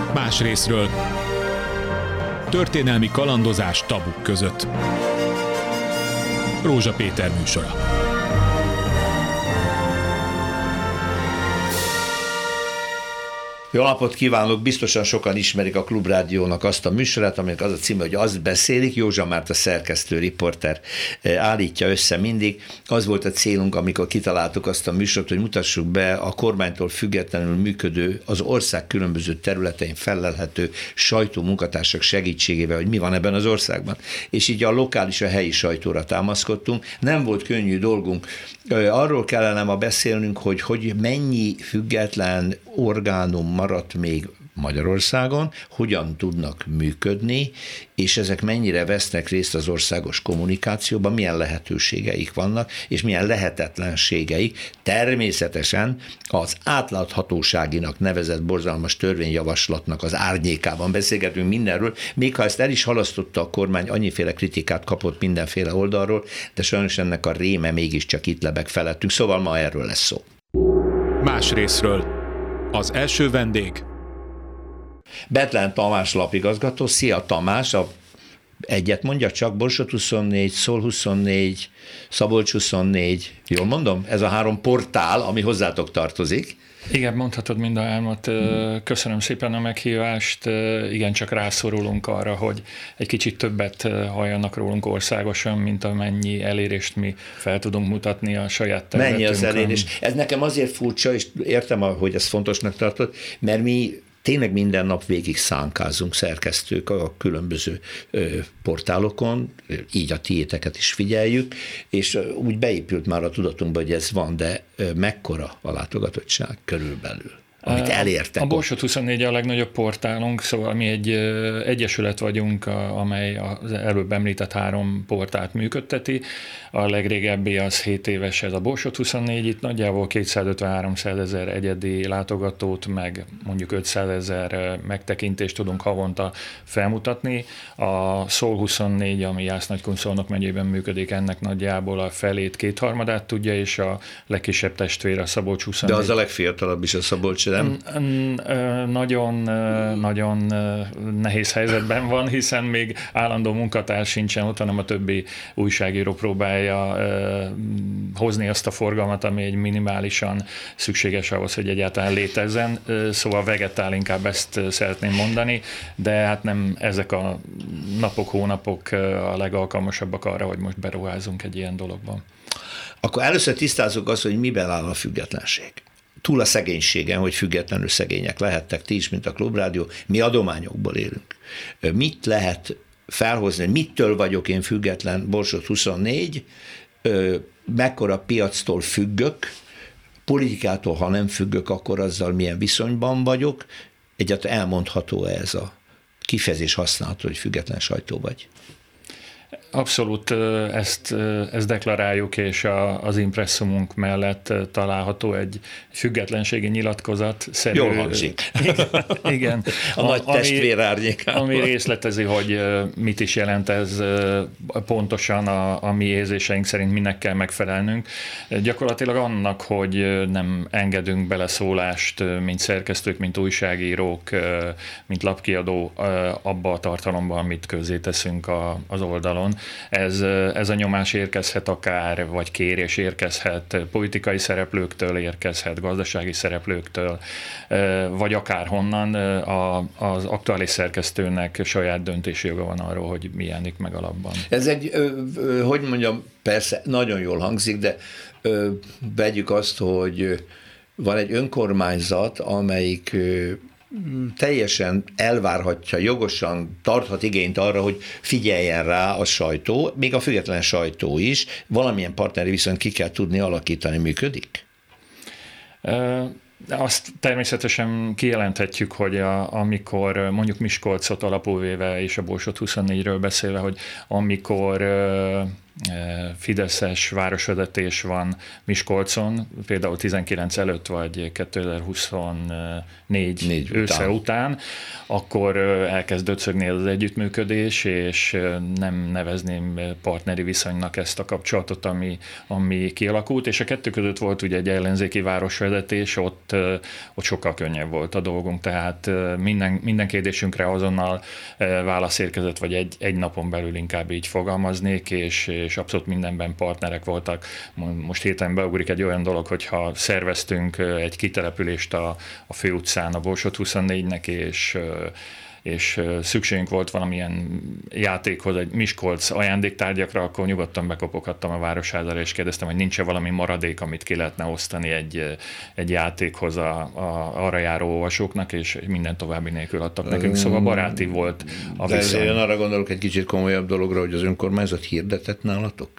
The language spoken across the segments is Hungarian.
Más részről történelmi kalandozás tabuk között. Rózsa Péter műsora. Jó napot kívánok! Biztosan sokan ismerik a Klubrádiónak azt a műsorát, aminek az a címe, hogy azt beszélik. Józsa Márta szerkesztő, riporter állítja össze mindig. Az volt a célunk, amikor kitaláltuk azt a műsort, hogy mutassuk be a kormánytól függetlenül működő, az ország különböző területein fellelhető sajtómunkatársak segítségével, hogy mi van ebben az országban. És így a lokális, a helyi sajtóra támaszkodtunk. Nem volt könnyű dolgunk. Arról kellene ma beszélnünk, hogy mennyi független orgánum maradt még Magyarországon, hogyan tudnak működni, és ezek mennyire vesznek részt az országos kommunikációban, milyen lehetőségeik vannak, és milyen lehetetlenségeik. Természetesen az átláthatóságinak nevezett borzalmas törvényjavaslatnak az árnyékában beszélgetünk mindenről, még ha ezt el is halasztotta a kormány, annyiféle kritikát kapott mindenféle oldalról, de sajnos ennek a réme mégiscsak itt lebeg felettünk, szóval ma erről lesz szó. Más részről. Az első vendég. Bethlen Tamás lapigazgató. Szia Tamás, egyet mondja csak, Borsod 24, Szól 24, Szabolcs 24, jól mondom? Ez a 3 portál, ami hozzátok tartozik. Igen, mondhatod mind a 3. Köszönöm szépen a meghívást. Igen, csak rászorulunk arra, hogy egy kicsit többet halljanak rólunk országosan, mint amennyi elérést mi fel tudunk mutatni a saját területünkön. Mennyi az elérés? Ez nekem azért furcsa, és értem, hogy ezt fontosnak tartod, mert mi tényleg minden nap végig szánkázunk szerkesztők a különböző portálokon, így a tiéteket is figyeljük, és úgy beépült már a tudatunkba, hogy ez van, de mekkora a látogatottság körülbelül, amit elértek? A Borsod 24 a legnagyobb portálunk, szóval mi egy egyesület vagyunk, amely az előbb említett 3 portált működteti. A legrégebbi az 7 éves, ez a Borsod 24, itt nagyjából 250-300 ezer egyedi látogatót, meg mondjuk 500 000 megtekintést tudunk havonta felmutatni. A Szól 24, ami Jász-Nagykun-Szolnok megyében működik, ennek nagyjából a felét, 2/3 tudja, és a legkisebb testvér a Szabolcs 24. De az a legfiatalabb is a Szabolcs, nem? Nagyon nehéz helyzetben van, hiszen még állandó munkatárs sincsen ott, hanem a többi újságíró próbálja hozni azt a forgalmat, ami egy minimálisan szükséges ahhoz, hogy egyáltalán létezzen. Szóval vegetál, inkább ezt szeretném mondani, de hát nem ezek a napok, hónapok a legalkalmasabbak arra, hogy most beruházunk egy ilyen dologban. Akkor először tisztázzuk azt, hogy miben áll a függetlenség. Túl a szegénységen, hogy függetlenül szegények lehettek ti is, mint a Klubrádió, mi adományokból élünk. Mit lehet felhozni, mitől vagyok én független, Borsod 24, mekkora piactól függök, politikától, ha nem függök, akkor azzal milyen viszonyban vagyok, egyáltalán elmondható ez a kifejezés használható, hogy független sajtó vagy? Abszolút ezt deklaráljuk, és az impresszumunk mellett található egy függetlenségi nyilatkozat. Jól hangzik. Igen. A nagy testvér árnyékában. Ami részletezi, hogy mit is jelent ez pontosan a mi érzéseink szerint, minek kell megfelelnünk. Gyakorlatilag annak, hogy nem engedünk beleszólást, mint szerkesztők, mint újságírók, mint lapkiadó abba a tartalomba, amit közzéteszünk az oldalon. Ez a nyomás érkezhet akár, vagy kérés érkezhet politikai szereplőktől, érkezhet gazdasági szereplőktől, vagy akárhonnan. Az aktuális szerkesztőnek saját döntési joga van arról, hogy mi jelenik meg a lapban. Ez egy, hogy mondjam, persze nagyon jól hangzik, de vegyük azt, hogy van egy önkormányzat, amelyik teljesen elvárhatja, jogosan tarthat igényt arra, hogy figyeljen rá a sajtó, még a független sajtó is, valamilyen partneri viszonyt ki kell tudni alakítani, működik? Azt természetesen kijelenthetjük, hogy amikor mondjuk Miskolcot alapul véve és a Borsod 24-ről beszélve, hogy amikor fideszes városvezetés van Miskolcon, például 19 előtt vagy 2024 ősze után, akkor elkezd döcögni az együttműködés, és nem nevezném partneri viszonynak ezt a kapcsolatot, ami kialakult, és a kettő között volt ugye egy ellenzéki városvezetés, ott sokkal könnyebb volt a dolgunk, tehát minden kérdésünkre azonnal válasz érkezett, vagy egy napon belül inkább így fogalmaznék, és abszolút mindenben partnerek voltak. Most hirtelen beugrik egy olyan dolog, hogyha szerveztünk egy kitelepülést a főutcán, a Borsod 24-nek, és szükségünk volt valamilyen játékhoz, egy Miskolc ajándéktárgyakra, akkor nyugodtan bekopoghattam a Városházára, és kérdeztem, hogy nincs-e valami maradék, amit ki lehetne osztani egy játékhoz arra járó olvasóknak, és minden további nélkül adtak nekünk, szóval baráti volt a viszony. De én arra gondolok egy kicsit komolyabb dologra, hogy az önkormányzat hirdetett nálatok?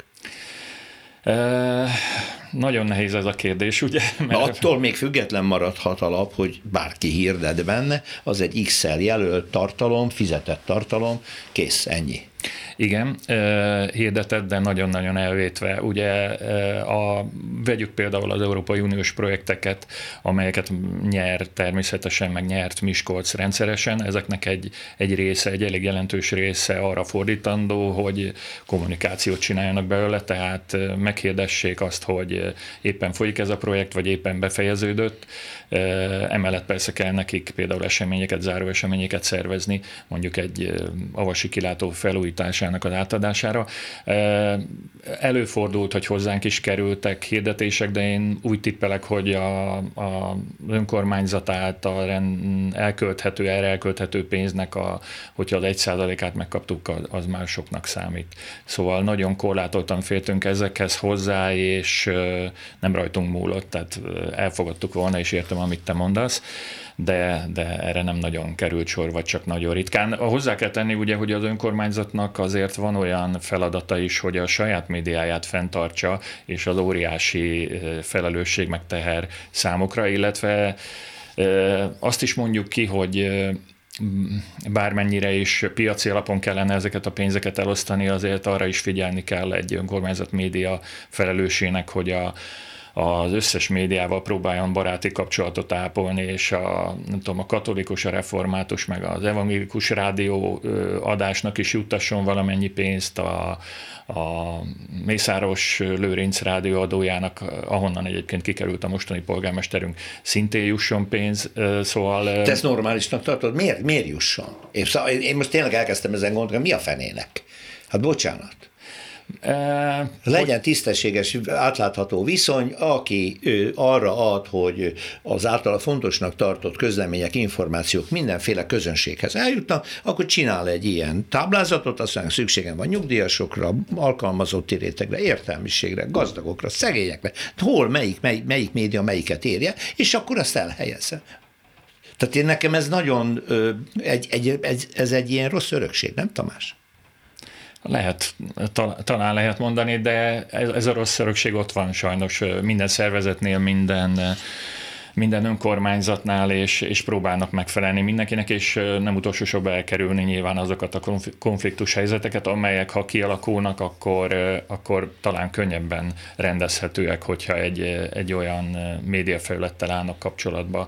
Nagyon nehéz ez a kérdés, ugye? Mert attól még független maradhat a lap, hogy bárki hirdet benne, az egy X-el jelölt tartalom, fizetett tartalom, kész, ennyi. Igen, hirdetett, de nagyon-nagyon elvétve. Ugye vegyük például az Európai Uniós projekteket, amelyeket természetesen meg nyert Miskolc rendszeresen. Ezeknek egy része, egy elég jelentős része arra fordítandó, hogy kommunikációt csináljanak belőle, tehát meghirdessék azt, hogy éppen folyik ez a projekt, vagy éppen befejeződött. Emellett persze kell nekik például eseményeket, záró eseményeket szervezni, mondjuk egy avasi kilátó felújításának az átadására. Előfordult, hogy hozzánk is kerültek hirdetések, de én úgy tippelek, hogy az önkormányzat által erre elkölthető pénznek, hogyha az 1%-át megkaptuk, az már soknak számít. Szóval nagyon korlátoltan féltünk ezekhez hozzá, és nem rajtunk múlott, tehát elfogadtuk volna, és értem, amit te mondasz, de erre nem nagyon került sor, vagy csak nagyon ritkán. Hozzá kell tenni ugye, hogy az önkormányzatnak azért van olyan feladata is, hogy a saját médiáját fenntartsa, és az óriási felelősség meg teher számukra, illetve azt is mondjuk ki, hogy bármennyire is piaci alapon kellene ezeket a pénzeket elosztani, azért arra is figyelni kell egy önkormányzat média felelősének, hogy az összes médiával próbáljon baráti kapcsolatot ápolni, és a katolikus, a református, meg az evangélikus rádió adásnak is juttasson valamennyi pénzt, a Mészáros Lőrinc rádióadójának, ahonnan egyébként kikerült a mostani polgármesterünk, szintén jusson pénz, szóval... Te ezt normálisnak tartod? Miért jusson? Én most tényleg elkezdtem ezen gondolni, mi a fenének? Hát bocsánat. Legyen tisztességes, átlátható viszony, aki arra ad, hogy az általa fontosnak tartott közlemények, információk mindenféle közönséghez eljutnak, akkor csinál egy ilyen táblázatot, aztán szükségem van nyugdíjasokra, alkalmazotti rétegre, értelmiségre, gazdagokra, szegényekre, hol, melyik média melyiket érje, és akkor azt elhelyezze. Tehát nekem ez nagyon, ez egy ilyen rossz örökség, nem Tamás? Talán lehet mondani, de ez a rossz örökség ott van sajnos minden szervezetnél, minden önkormányzatnál, és próbálnak megfelelni mindenkinek, és nem utolsó sorban elkerülni nyilván azokat a konfliktus helyzeteket, amelyek ha kialakulnak, akkor talán könnyebben rendezhetőek, hogyha egy olyan médiafelülettel állnak kapcsolatba,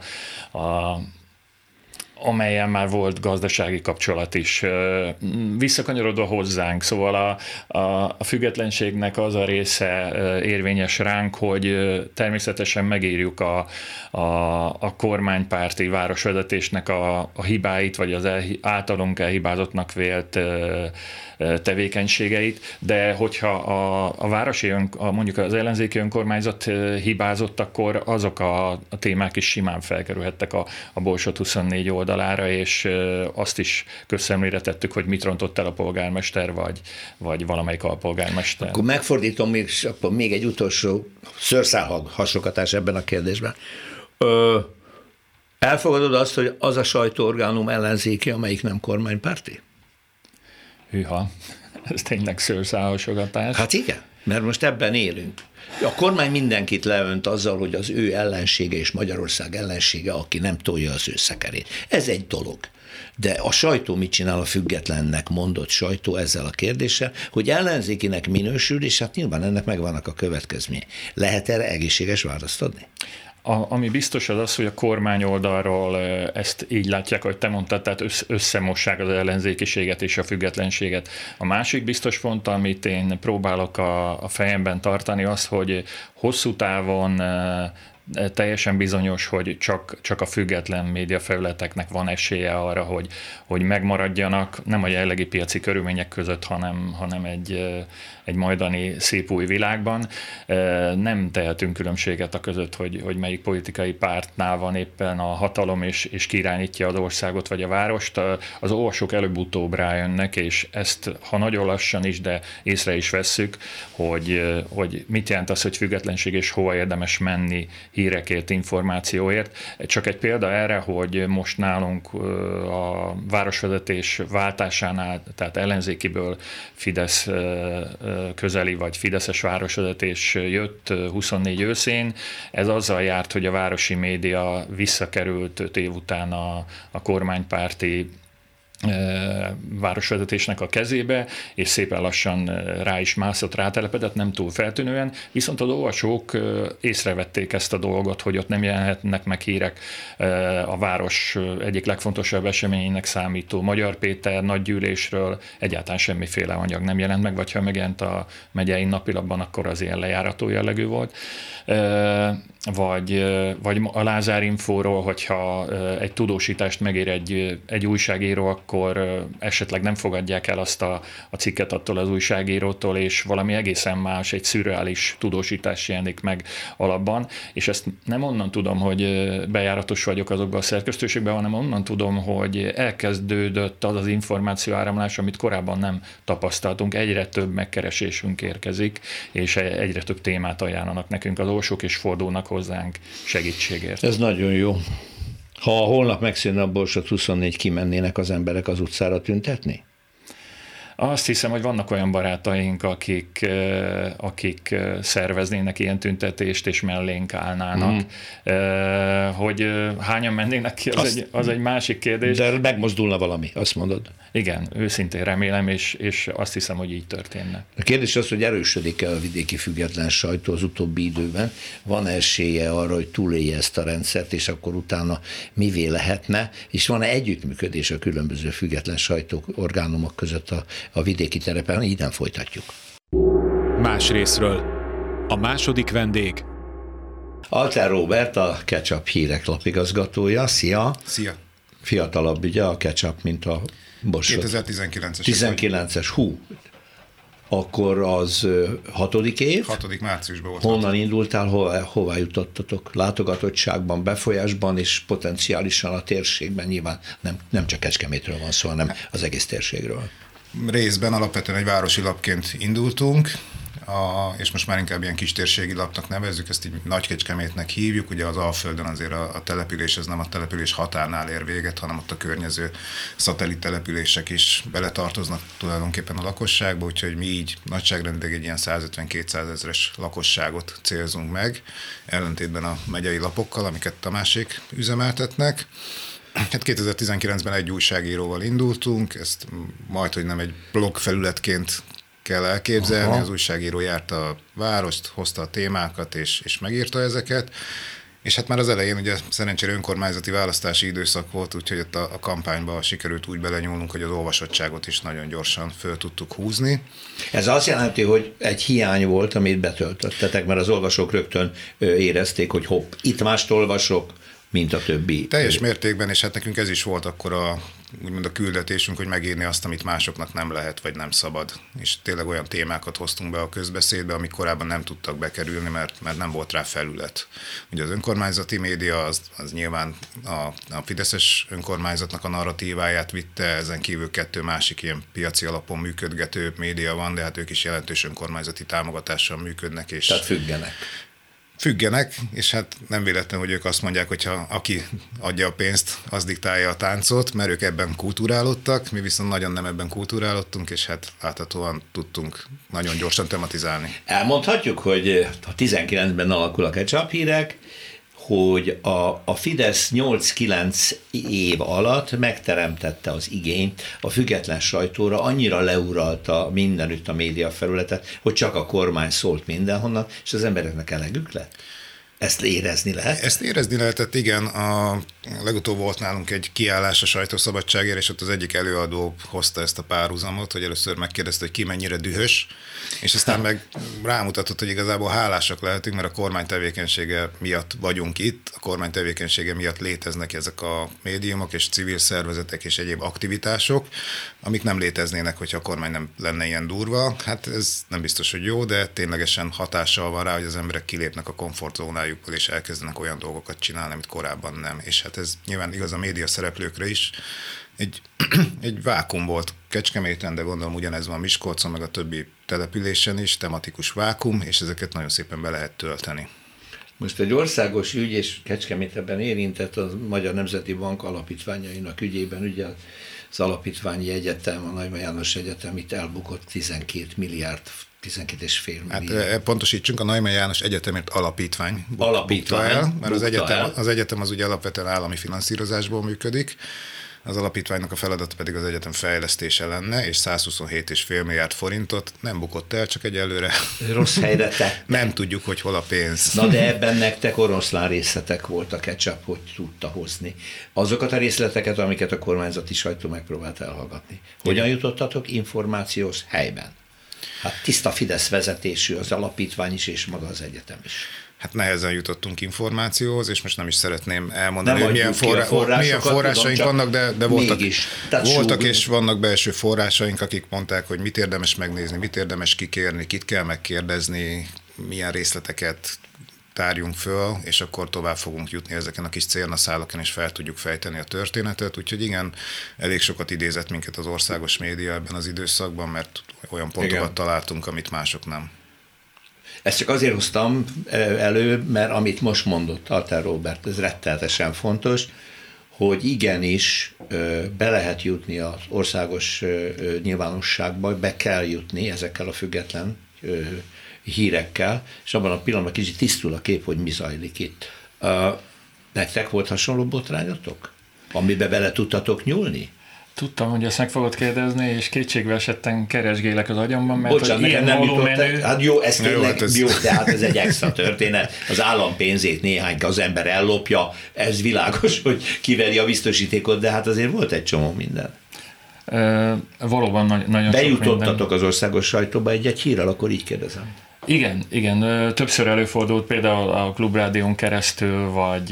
amelyen már volt gazdasági kapcsolat is. Visszakanyarodva hozzánk, szóval a függetlenségnek az a része érvényes ránk, hogy természetesen megírjuk a kormánypárti városvezetésnek a hibáit, vagy az általunk elhibázottnak vélt tevékenységeit, de hogyha a városi, mondjuk az ellenzéki önkormányzat hibázott, akkor azok a témák is simán felkerülhettek a Borsod 24 oldalára, és azt is közszemlére tettük, hogy mit rontott el a polgármester, vagy valamelyik alpolgármester. Akkor megfordítom még egy utolsó szőrszál hasogatás ebben a kérdésben. Elfogadod azt, hogy az a sajtóorgánum ellenzéki, amelyik nem kormánypárti? Hűha, ez tényleg szőrszálhasogatás. Hát igen. Mert most ebben élünk. A kormány mindenkit leönt azzal, hogy az ő ellensége és Magyarország ellensége, aki nem tolja az ő szekerét. Ez egy dolog. De a sajtó mit csinál, a függetlennek mondott sajtó ezzel a kérdéssel, hogy ellenzékinek minősül, és hát nyilván ennek megvannak a következményei. Lehet erre egészséges választ adni? Ami biztos az, hogy a kormány oldalról ezt így látják, ahogy te mondtad, tehát összemossák az ellenzékiséget és a függetlenséget. A másik biztos pont, amit én próbálok a fejemben tartani, az, hogy hosszú távon teljesen bizonyos, hogy csak a független médiafelületeknek van esélye arra, hogy megmaradjanak, nem a jelenlegi piaci körülmények között, hanem egy majdani szép új világban. Nem tehetünk különbséget a között, hogy melyik politikai pártnál van éppen a hatalom, és kirányítja az országot vagy a várost. Az olvasók előbb-utóbb rájönnek, és ezt, ha nagyon lassan is, de észre is vesszük, hogy mit jelent az, hogy függetlenség, és hova érdemes menni hírekért, információért. Csak egy példa erre, hogy most nálunk a városvezetés váltásánál, tehát ellenzékiből Fidesz közeli vagy fideszes városvezetés jött 24 őszén. Ez azzal járt, hogy a városi média visszakerült 5 év után a kormánypárti városvezetésnek a kezébe, és szépen lassan rá is mászott, rátelepedett, nem túl feltűnően, viszont az olvasók észrevették ezt a dolgot, hogy ott nem jelenhetnek meg hírek a város egyik legfontosabb eseményének számító Magyar Péter nagygyűlésről, egyáltalán semmiféle anyag nem jelent meg, vagy ha megjelent a megyei napilapban, akkor az ilyen lejárató jellegű volt. Vagy a Lázár Infóról, hogyha egy tudósítást megér egy újságíró, akkor esetleg nem fogadják el azt a cikket attól az újságírótól, és valami egészen más, egy szürreális tudósítás jelenik meg alapban, és ezt nem onnan tudom, hogy bejáratos vagyok azokban a szerkesztőségben, hanem onnan tudom, hogy elkezdődött az információ áramlás, amit korábban nem tapasztaltunk, egyre több megkeresésünk érkezik, és egyre több témát ajánlanak nekünk az olvasók, és fordulnak hozzánk segítségért. Ez nagyon jó. Ha holnap megszűnne a Borsod 24, kimennének az emberek az utcára tüntetni? Azt hiszem, hogy vannak olyan barátaink, akik szerveznének ilyen tüntetést, és mellénk állnának. Hogy hányan mennének ki, az egy másik kérdés. De megmozdulna valami, azt mondod? Igen, őszintén remélem, és azt hiszem, hogy így történne. A kérdés az, hogy erősödik-e a vidéki független sajtó az utóbbi időben? Van esélye arra, hogy túlélje ezt a rendszert, és akkor utána mivé lehetne? És van-e együttműködés a különböző független sajtóorgánumok között a vidéki terepen? Így nem folytatjuk. Más részről. A második vendég. Alter Róbert, a Ketchup hírek lapigazgatója. Szia! Szia! Fiatalabb ugye a Ketchup, mint a Borsod. 2019-es. 19-es, Akkor az 6. év? 6. márciusban volt. Honnan indultál, hová jutottatok? Látogatottságban, befolyásban és potenciálisan a térségben, nyilván nem csak Kecskemétről van szó, hanem az egész térségről. Részben alapvetően egy városi lapként indultunk, és most már inkább ilyen kistérségi lapnak nevezzük, ezt így Nagy-Kecskemétnek hívjuk, ugye az Alföldön azért a település, ez nem a település határnál ér véget, hanem ott a környező szatellit települések is beletartoznak tulajdonképpen a lakosságba, úgyhogy mi így nagyságrendileg egy ilyen 150-200 ezres lakosságot célzunk meg, ellentétben a megyei lapokkal, amiket Tamásék üzemeltetnek. Hát 2019-ben egy újságíróval indultunk, ezt majdhogy nem egy blog felületként kell elképzelni. Aha. Az újságíró járta a várost, hozta a témákat, és megírta ezeket. És hát már az elején ugye szerencsére önkormányzati választási időszak volt, úgyhogy ott a kampányba sikerült úgy belenyúlnunk, hogy az olvasottságot is nagyon gyorsan föl tudtuk húzni. Ez azt jelenti, hogy egy hiány volt, amit betöltöttetek, mert az olvasók rögtön érezték, hogy hopp, itt mást olvasok, mint a többi. Teljes mértékben, és hát nekünk ez is volt akkor úgymond a küldetésünk, hogy megírni azt, amit másoknak nem lehet, vagy nem szabad. És tényleg olyan témákat hoztunk be a közbeszédbe, amik korábban nem tudtak bekerülni, mert nem volt rá felület. Ugye az önkormányzati média, az nyilván a fideszes önkormányzatnak a narratíváját vitte, ezen kívül 2 másik ilyen piaci alapon működgető média van, de hát ők is jelentős önkormányzati támogatással működnek. És tehát függenek. függenek, és hát nem véletlen, hogy ők azt mondják, hogyha aki adja a pénzt, az diktálja a táncot, mert ők ebben kulturálódtak, mi viszont nagyon nem ebben kulturálódtunk, és hát láthatóan tudtunk nagyon gyorsan tematizálni. Elmondhatjuk, hogy a 19-ben alakul a Ketchup hírek, hogy a Fidesz 8-9 év alatt megteremtette az igényt a független sajtóra, annyira leuralta mindenütt a média felületet, hogy csak a kormány szólt mindenhonnan, és az embereknek elegük lett. Ezt érezni lehet? Ezt érezni lehetett, igen. Legutóbb volt nálunk egy kiállás a sajtószabadságért, és ott az egyik előadó hozta ezt a párhuzamot, hogy először megkérdezte, hogy ki mennyire dühös, és aztán meg rámutatott, hogy igazából hálásak lehetünk, mert a kormány tevékenysége miatt vagyunk itt, a kormány tevékenysége miatt léteznek ezek a médiumok és civil szervezetek és egyéb aktivitások, amik nem léteznének, hogyha a kormány nem lenne ilyen durva. Hát ez nem biztos, hogy jó, de ténylegesen hatással van rá, hogy az emberek kilépnek a komfortzónájukból és elkezdenek olyan dolgokat csinálni, amit korábban nem. És hát ez nyilván igaz a média szereplőkre is. Egy vákum volt Kecskeméten, de gondolom ugyanez van Miskolcon, meg a többi településen is, tematikus vákum, és ezeket nagyon szépen be lehet tölteni. Most egy országos ügy, és Kecskemétben érintett a Magyar Nemzeti Bank alapítványainak ügyében, ugye az alapítványi egyetem, a Neumann János Egyetem itt elbukott 12 milliárd, 12,5 milliárd. Hát pontosítsunk, a Neumann János Egyetemért alapítvány bukta el, mert az egyetem az ugye alapvetően állami finanszírozásból működik, az alapítványnak a feladata pedig az egyetem fejlesztése lenne, és 127,5 milliárd forintot nem bukott el, csak egyelőre rossz helyre tette. Nem tudjuk, hogy hol a pénz. Na de ebben nektek oroszlán részletek volt a Ketchup, hogy tudta hozni. Azokat a részleteket, amiket a kormányzati sajtó megpróbált elhallgatni. Hogyan jutottatok információhoz helyben? Hát tiszta Fidesz vezetésű az alapítvány is, és maga az egyetem is. Hát nehezen jutottunk információhoz, és most nem is szeretném elmondani, hogy milyen forrásaink vannak, de voltak és vannak belső forrásaink, akik mondták, hogy mit érdemes megnézni, mit érdemes kikérni, kit kell megkérdezni, milyen részleteket tárjunk föl, és akkor tovább fogunk jutni ezeken a kis célnaszálakon, és fel tudjuk fejteni a történetet. Úgyhogy igen, elég sokat idézett minket az országos média ebben az időszakban, mert olyan pontokat találtunk, amit mások nem. Ezt csak azért hoztam elő, mert amit most mondott Alter Róbert, ez rettenetesen fontos, hogy igenis be lehet jutni az országos nyilvánosságba, be kell jutni ezekkel a független hírekkel, és abban a pillanatban kicsit tisztul a kép, hogy mi zajlik itt. Nektek volt hasonló botrányotok, amiben bele tudtatok nyúlni? Tudtam, hogy ezt meg fogod kérdezni, és kétségbe esetten keresgélek az agyamban, mert bocsánat, hogy ilyen nem volumenű... Hát jó, ez tényleg jó, de hát ez egy extra történet. Az állam pénzét néhány az ember ellopja, ez világos, hogy kiveri a biztosítékot, de hát azért volt egy csomó minden. Valóban nagyon bejutottatok az országos sajtóba egy hírrel, akkor így kérdezem. Igen, többször előfordult például a Klubrádión keresztül,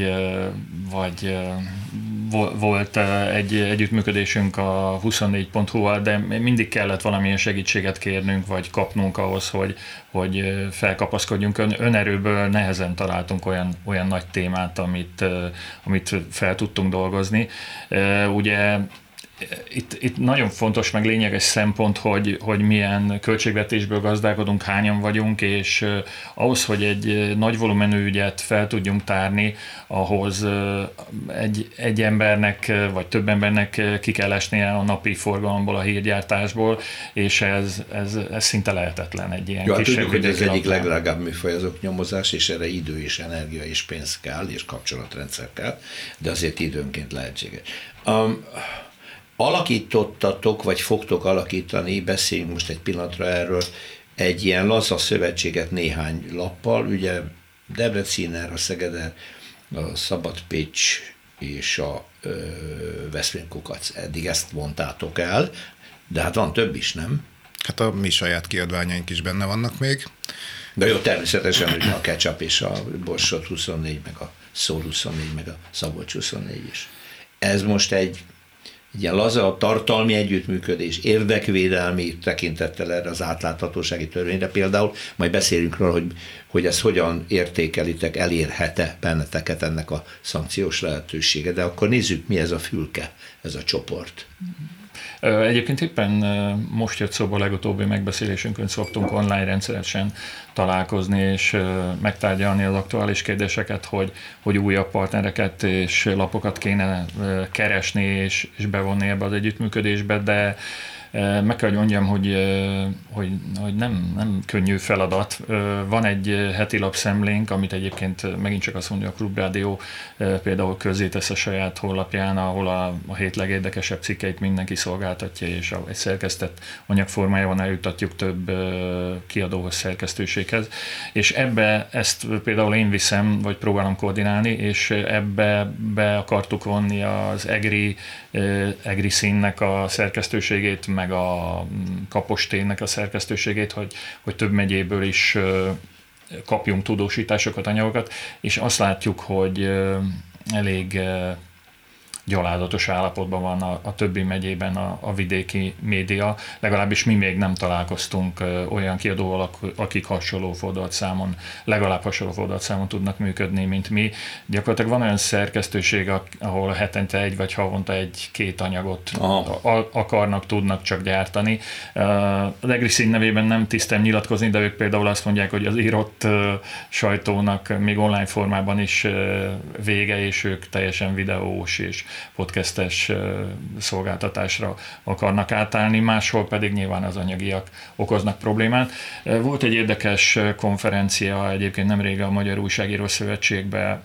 vagy volt egy együttműködésünk a 24.hu-val, de mindig kellett valamilyen segítséget kérnünk, vagy kapnunk ahhoz, hogy felkapaszkodjunk. Önerőből nehezen találtunk olyan nagy témát, amit fel tudtunk dolgozni. Ugye itt nagyon fontos, meg lényeges szempont, hogy milyen költségvetésből gazdálkodunk, hányan vagyunk, és ahhoz, hogy egy nagy volumenű ügyet fel tudjunk tárni, ahhoz egy embernek, vagy több embernek ki kell esnie a napi forgalomból, a hírgyártásból, és ez szinte lehetetlen egy ilyen kisebb. Tudjuk, hogy ez egyik legdrágább műfaj az oknyomozás, és erre idő és energia és pénz kell, és kapcsolatrendszer kell, de azért időnként lehetséges. Alakítottatok, vagy fogtok alakítani, beszéljünk most egy pillanatra erről, egy ilyen laza szövetséget néhány lappal, ugye Debreciner, a Szegeder, a Szabad Pécs és a Veszprém Kukac, eddig ezt vontátok el, de hát van több is, nem? Hát a mi saját kiadványaink is benne vannak még. De jó, természetesen, hogy a Ketchup és a Borsod 24, meg a Szól 24, meg a Szabolcs 24 is. Ez most egy ilyen laza tartalmi együttműködés, érdekvédelmi tekintettel erre az átláthatósági törvényre például, majd beszélünk róla, hogy ezt hogyan értékelitek, elérhet-e benneteket ennek a szankciós lehetősége, de akkor nézzük, mi ez a fülke, ez a csoport. Egyébként éppen most jött szóba a legutóbbi megbeszélésünkön, szoktunk online rendszeresen találkozni és megtárgyalni az aktuális kérdéseket, hogy újabb partnereket és lapokat kéne keresni és bevonni ebbe az együttműködésbe, de meg kell, hogy mondjam, hogy nem könnyű feladat. Van egy heti lapszemlénk, amit egyébként megint csak azt mondja, a Klubrádió például közzétesz a saját honlapján, ahol a hét legérdekesebb cikkeit mindenki szolgáltatja, és egy szerkesztett anyagformájában eljutatjuk több kiadóhoz, szerkesztőséghez. És ebbe ezt például én viszem, vagy próbálom koordinálni, és ebbe be akartuk vonni az EGRI színnek a szerkesztőségét, meg a Kaposténnek a szerkesztőségét, hogy több megyéből is kapjunk tudósításokat, anyagokat, és azt látjuk, hogy elég gyalázatos állapotban van a többi megyében a vidéki média. Legalábbis mi még nem találkoztunk olyan kiadóval, akik legalább hasonló fordulatszámon tudnak működni, mint mi. Gyakorlatilag van olyan szerkesztőség, ahol hetente egy vagy havonta egy-két anyagot akarnak, tudnak csak gyártani. Az EGRI szín nevében nem tisztem nyilatkozni, de ők például azt mondják, hogy az írott sajtónak még online formában is vége, és ők teljesen videós és podcastes szolgáltatásra akarnak átállni, máshol pedig nyilván az anyagiak okoznak problémát. Volt egy érdekes konferencia egyébként nemrég a Magyar Újságíró Szövetségben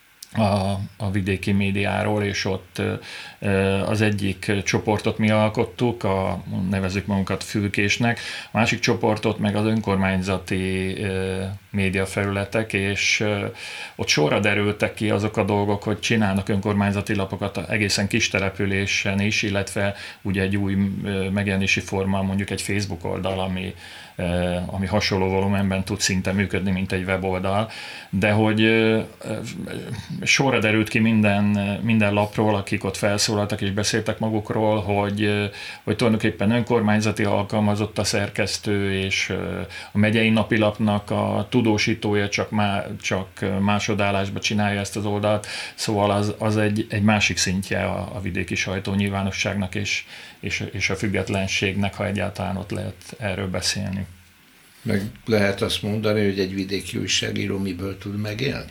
a vidéki médiáról, és ott az egyik csoportot mi alkottuk, nevezzük magunkat Fülkésnek, a másik csoportot meg az önkormányzati médiafelületek, és ott sorra derültek ki azok a dolgok, hogy csinálnak önkormányzati lapokat egészen kis településen is, illetve ugye egy új megjelenési forma, mondjuk egy Facebook oldal, ami hasonló volumenben tud szinte működni, mint egy weboldal, de hogy sorra derült ki minden lapról, akik ott felszólaltak és beszéltek magukról, hogy tulajdonképpen önkormányzati alkalmazott a szerkesztő, és a megyei napilapnak a tudósítója csak másodállásba csinálja ezt az oldalt, szóval az egy másik szintje a vidéki sajtó nyilvánosságnak és a függetlenségnek, ha egyáltalán ott lehet erről beszélni. Meg lehet azt mondani, hogy egy vidéki újságíró miből tud megélni?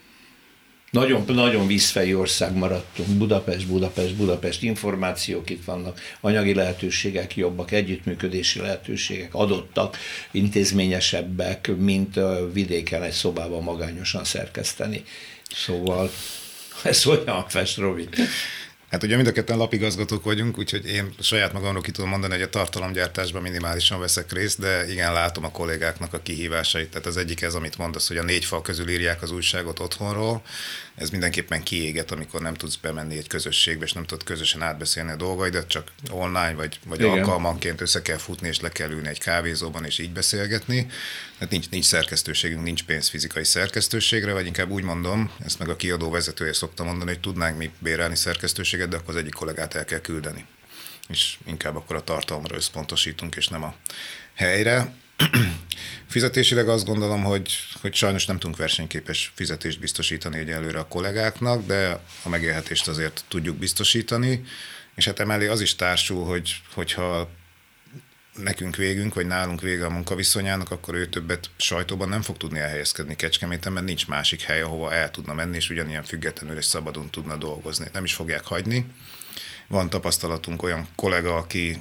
Nagyon vízfejű ország maradtunk. Budapest, információk itt vannak, anyagi lehetőségek jobbak, együttműködési lehetőségek adottak, intézményesebbek, mint vidéken egy szobában magányosan szerkeszteni. Szóval ez olyan fest, Robi. Hát ugye mind a ketten lapigazgatók vagyunk, úgyhogy én saját magamról ki tudom mondani, hogy a tartalomgyártásban minimálisan veszek részt, de igen, látom a kollégáknak a kihívásait. Tehát az egyik ez, amit mondasz, hogy a 4 fal közül írják az újságot otthonról. Ez mindenképpen kiéget, amikor nem tudsz bemenni egy közösségbe, és nem tudod közösen átbeszélni a dolgaidat, csak online vagy alkalmanként össze kell futni, és le kell ülni egy kávézóban, és így beszélgetni. Tehát nincs szerkesztőségünk, nincs pénz fizikai szerkesztőségre, vagy inkább úgy mondom, ezt meg a kiadó vezetője szokta mondani, hogy tudnánk mi bérelni szerkesztőséget, de akkor az egyik kollégát el kell küldeni. És inkább akkor a tartalomra összpontosítunk, és nem a helyre. Fizetésileg azt gondolom, hogy sajnos nem tudunk versenyképes fizetést biztosítani egyelőre a kollégáknak, de a megélhetést azért tudjuk biztosítani, és hát emellé az is társul, hogyha nekünk végünk, vagy nálunk vége a munkaviszonyának, akkor ő többet sajtóban nem fog tudni elhelyezkedni Kecskeméten, mert nincs másik hely, ahova el tudna menni, és ugyanilyen függetlenül és szabadon tudna dolgozni. Nem is fogják hagyni. Van tapasztalatunk olyan kollega, aki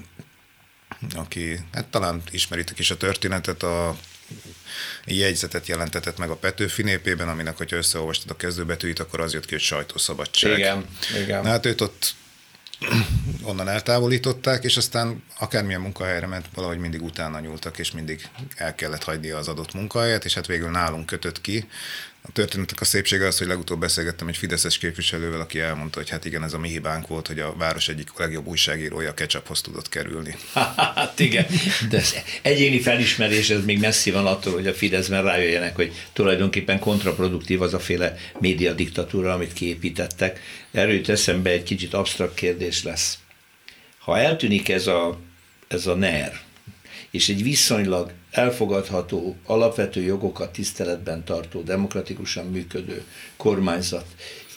hát talán ismeritek is a történetet, a jegyzetet jelentetett meg a Petőfi Népében, aminek, hogyha összeolvastad a kezdőbetűit, akkor az jött ki, hogy sajtószabadság. Igen. Hát őt ott onnan eltávolították, és aztán akármilyen munkahelyre ment, valahogy mindig utána nyúltak, és mindig el kellett hagynia az adott munkahelyet, és hát végül nálunk kötött ki. A történetek a szépsége az, hogy legutóbb beszélgettem egy fideszes képviselővel, aki elmondta, hogy hát igen, ez a mi hibánk volt, hogy a város egyik legjobb újságírója a ketchuphoz tudott kerülni. Hát igen, de ez egyéni felismerés, ez még messzi van attól, hogy a Fideszben rájöjjenek, hogy tulajdonképpen kontraproduktív az a féle médiadiktatúra, amit kiépítettek. Erről jut eszembe, egy kicsit absztrakt kérdés lesz. Ha eltűnik ez a NER, és egy viszonylag elfogadható, alapvető jogokat tiszteletben tartó, demokratikusan működő kormányzat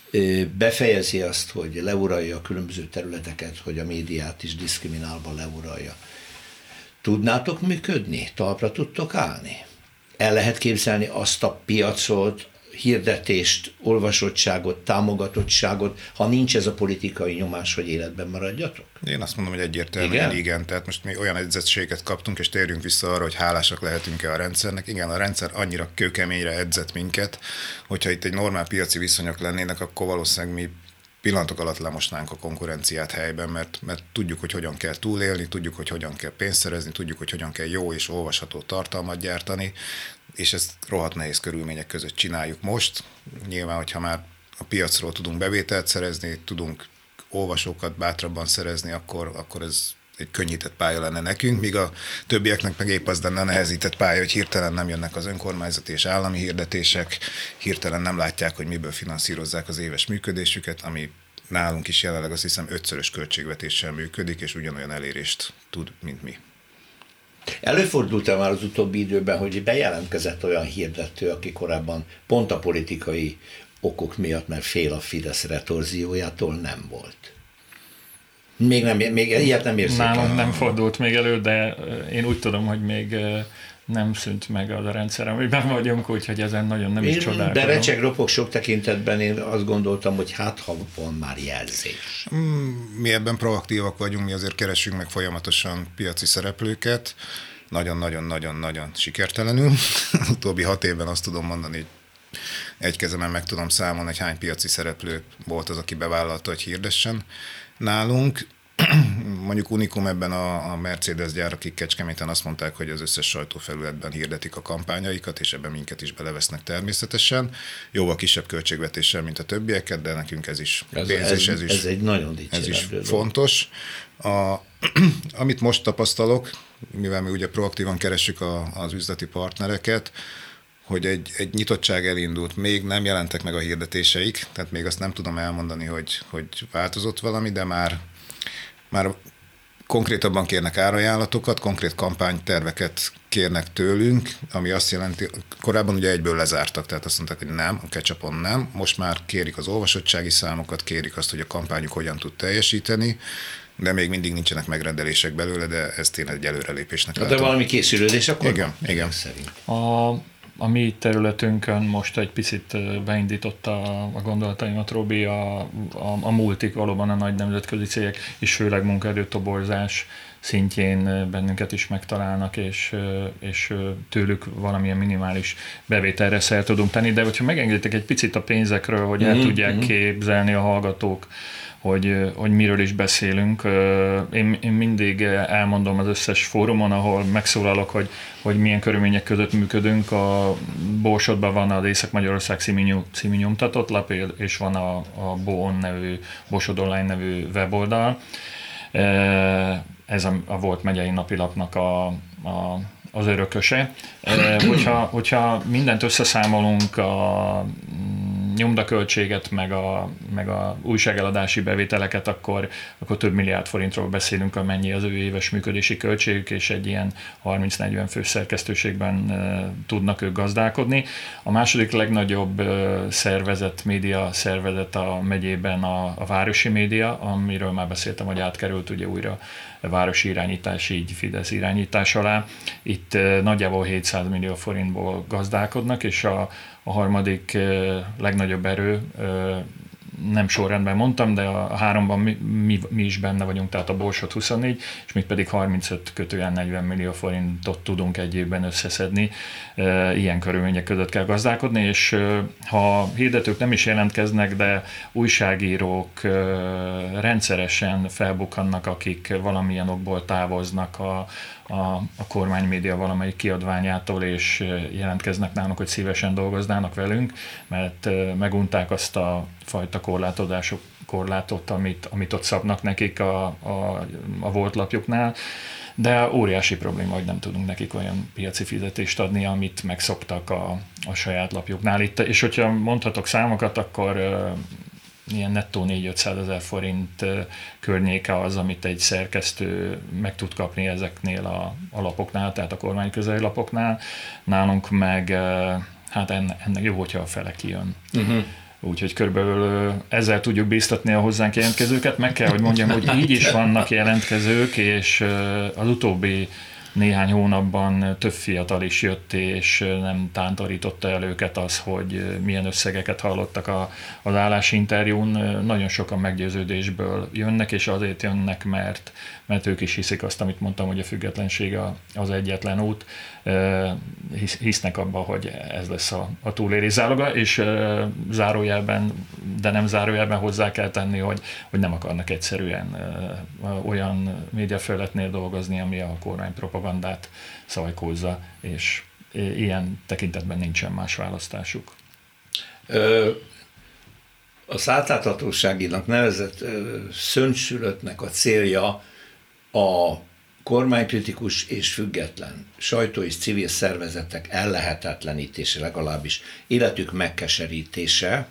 befejezi azt, hogy leuralja a különböző területeket, hogy a médiát is diszkriminálva leuralja. Tudnátok működni? Talpra tudtok állni? El lehet képzelni azt a piacot, hirdetést, olvasottságot, támogatottságot, ha nincs ez a politikai nyomás, hogy életben maradjatok? Én azt mondom, hogy egyértelműen igen. Tehát most mi olyan edzettséget kaptunk, és térjünk vissza arra, hogy hálásak lehetünk-e a rendszernek. Igen, a rendszer annyira kőkeményre edzett minket, hogyha itt egy normál piaci viszonyok lennének, akkor valószínűleg mi pillanatok alatt lemosnánk a konkurenciát helyben, mert tudjuk, hogy hogyan kell túlélni, tudjuk, hogy hogyan kell pénzt szerezni, tudjuk, hogy hogyan kell jó és olvasható tartalmat gyártani, és ezt rohadt nehéz körülmények között csináljuk most. Nyilván, hogyha már a piacról tudunk bevételt szerezni, tudunk olvasókat bátrabban szerezni, akkor ez egy könnyített pálya lenne nekünk, míg a többieknek meg épp az lenne a nehezített pálya, hogy hirtelen nem jönnek az önkormányzati és állami hirdetések, hirtelen nem látják, hogy miből finanszírozzák az éves működésüket, ami nálunk is jelenleg azt hiszem 5-szörös költségvetéssel működik, és ugyanolyan elérést tud, mint mi. Előfordult-e már az utóbbi időben, hogy bejelentkezett olyan hirdető, aki korábban pont a politikai okok miatt, mert fél a Fidesz retorziójától nem volt? Még ilyet nem érzékel. Nálunk nem fordult még elő, de én úgy tudom, hogy még nem szűnt meg az a rendszer, amiben vagyunk, úgyhogy ezen nagyon nem is csodálkozom. De recseg ropog sok tekintetben, én azt gondoltam, hogy hát ha van már jelzés. Mi ebben proaktívak vagyunk, mi azért keresünk meg folyamatosan piaci szereplőket, nagyon-nagyon-nagyon-nagyon sikertelenül. Utóbbi 6 évben azt tudom mondani, hogy egy kezemen meg tudom számolni, hogy hány piaci szereplő volt az, aki bevállalta, hogy hirdessen nálunk. Mondjuk unikum ebben a Mercedes gyár, akik Kecskeméten azt mondták, hogy az összes sajtófelületben hirdetik a kampányaikat, és ebben minket is belevesznek természetesen. Jóval kisebb költségvetéssel, mint a többieket, de nekünk ez is pénz, ez egy nagyon dicsérető. Fontos. Amit most tapasztalok, mivel mi ugye proaktívan keressük az üzleti partnereket, hogy egy nyitottság elindult, még nem jelentek meg a hirdetéseik, tehát még azt nem tudom elmondani, hogy változott valami, de már konkrétabban kérnek árajánlatokat, konkrét kampányterveket kérnek tőlünk, ami azt jelenti, korábban ugye egyből lezártak, tehát azt mondták, hogy nem, a ketchupon nem, most már kérik az olvasottsági számokat, kérik azt, hogy a kampányuk hogyan tud teljesíteni, de még mindig nincsenek megrendelések belőle, de ez tényleg egy előrelépésnek látom. De valami készülődés akkor? Igen. Szerint. A mi területünkön most egy picit beindította a gondolataimat Robi, a multik, valóban a nagy nemzetközi cégek, és főleg munkaerőtoborzás szintjén bennünket is megtalálnak, és tőlük valamilyen minimális bevételre szert tudunk tenni. De hogyha megengeditek egy picit a pénzekről, hogy el tudják képzelni a hallgatók, hogy miről is beszélünk. Én mindig elmondom az összes fórumon, ahol megszólalok, hogy milyen körülmények között működünk. A Borsodban van az Észak-Magyarország című nyomtatott lap, és van a BOON nevű, Borsod Online nevű weboldal. Ez a volt megyei napilapnak az örököse. Hogyha mindent összeszámolunk, a nyomdaköltséget, meg a újságeladási bevételeket, akkor több milliárd forintról beszélünk, amennyi az ő éves működési költségük, és egy ilyen 30-40 fős szerkesztőségben tudnak ők gazdálkodni. A második legnagyobb média szervezet a megyében a városi média, amiről már beszéltem, hogy átkerült ugye újra városi irányítás, így Fidesz irányítás alá. Itt nagyjából 700 millió forintból gazdálkodnak, és a harmadik legnagyobb erő, nem sorrendben mondtam, de a 3-ban mi is benne vagyunk, tehát a Borsod 24, és mi pedig 35-40 millió forintot tudunk egy évben összeszedni. Ilyen körülmények között kell gazdálkodni, és ha hirdetők nem is jelentkeznek, de újságírók rendszeresen felbukkannak, akik valamilyen okból távoznak a kormánymédia valamelyik kiadványától, és jelentkeznek nálunk, hogy szívesen dolgoznának velünk, mert megunták azt a fajta korlátot, amit ott szabnak nekik a volt lapjuknál, de óriási probléma, hogy nem tudunk nekik olyan piaci fizetést adni, amit megszoktak a saját lapjuknál. És hogyha mondhatok számokat, akkor ilyen nettó 400-500 ezer forint környéke az, amit egy szerkesztő meg tud kapni ezeknél a lapoknál, tehát a kormányközeli lapoknál. Nálunk meg, hát ennek jó, hogyha a fele kijön. úgyhogy körülbelül ezzel tudjuk bíztatni a hozzánk jelentkezőket. Meg kell, hogy mondjam, hogy így is vannak jelentkezők, és az utóbbi néhány hónapban több fiatal is jött, és nem tántorította el őket az, hogy milyen összegeket hallottak az állásinterjún. Nagyon sokan meggyőződésből jönnek, és azért jönnek, mert ők is hiszik azt, amit mondtam, hogy a függetlenség az egyetlen út. Hisznek abban, hogy ez lesz a túlélés záloga, és zárójelben, de nem zárójelben hozzá kell tenni, hogy nem akarnak egyszerűen olyan médiafelületnél dolgozni, ami a kormány propagandát szajkózza, és ilyen tekintetben nincsen más választásuk. Az átláthatóságinak nevezett szöntszülöttnek a célja a kormánykritikus és független sajtó és civil szervezetek ellehetetlenítése, legalábbis életük megkeserítése.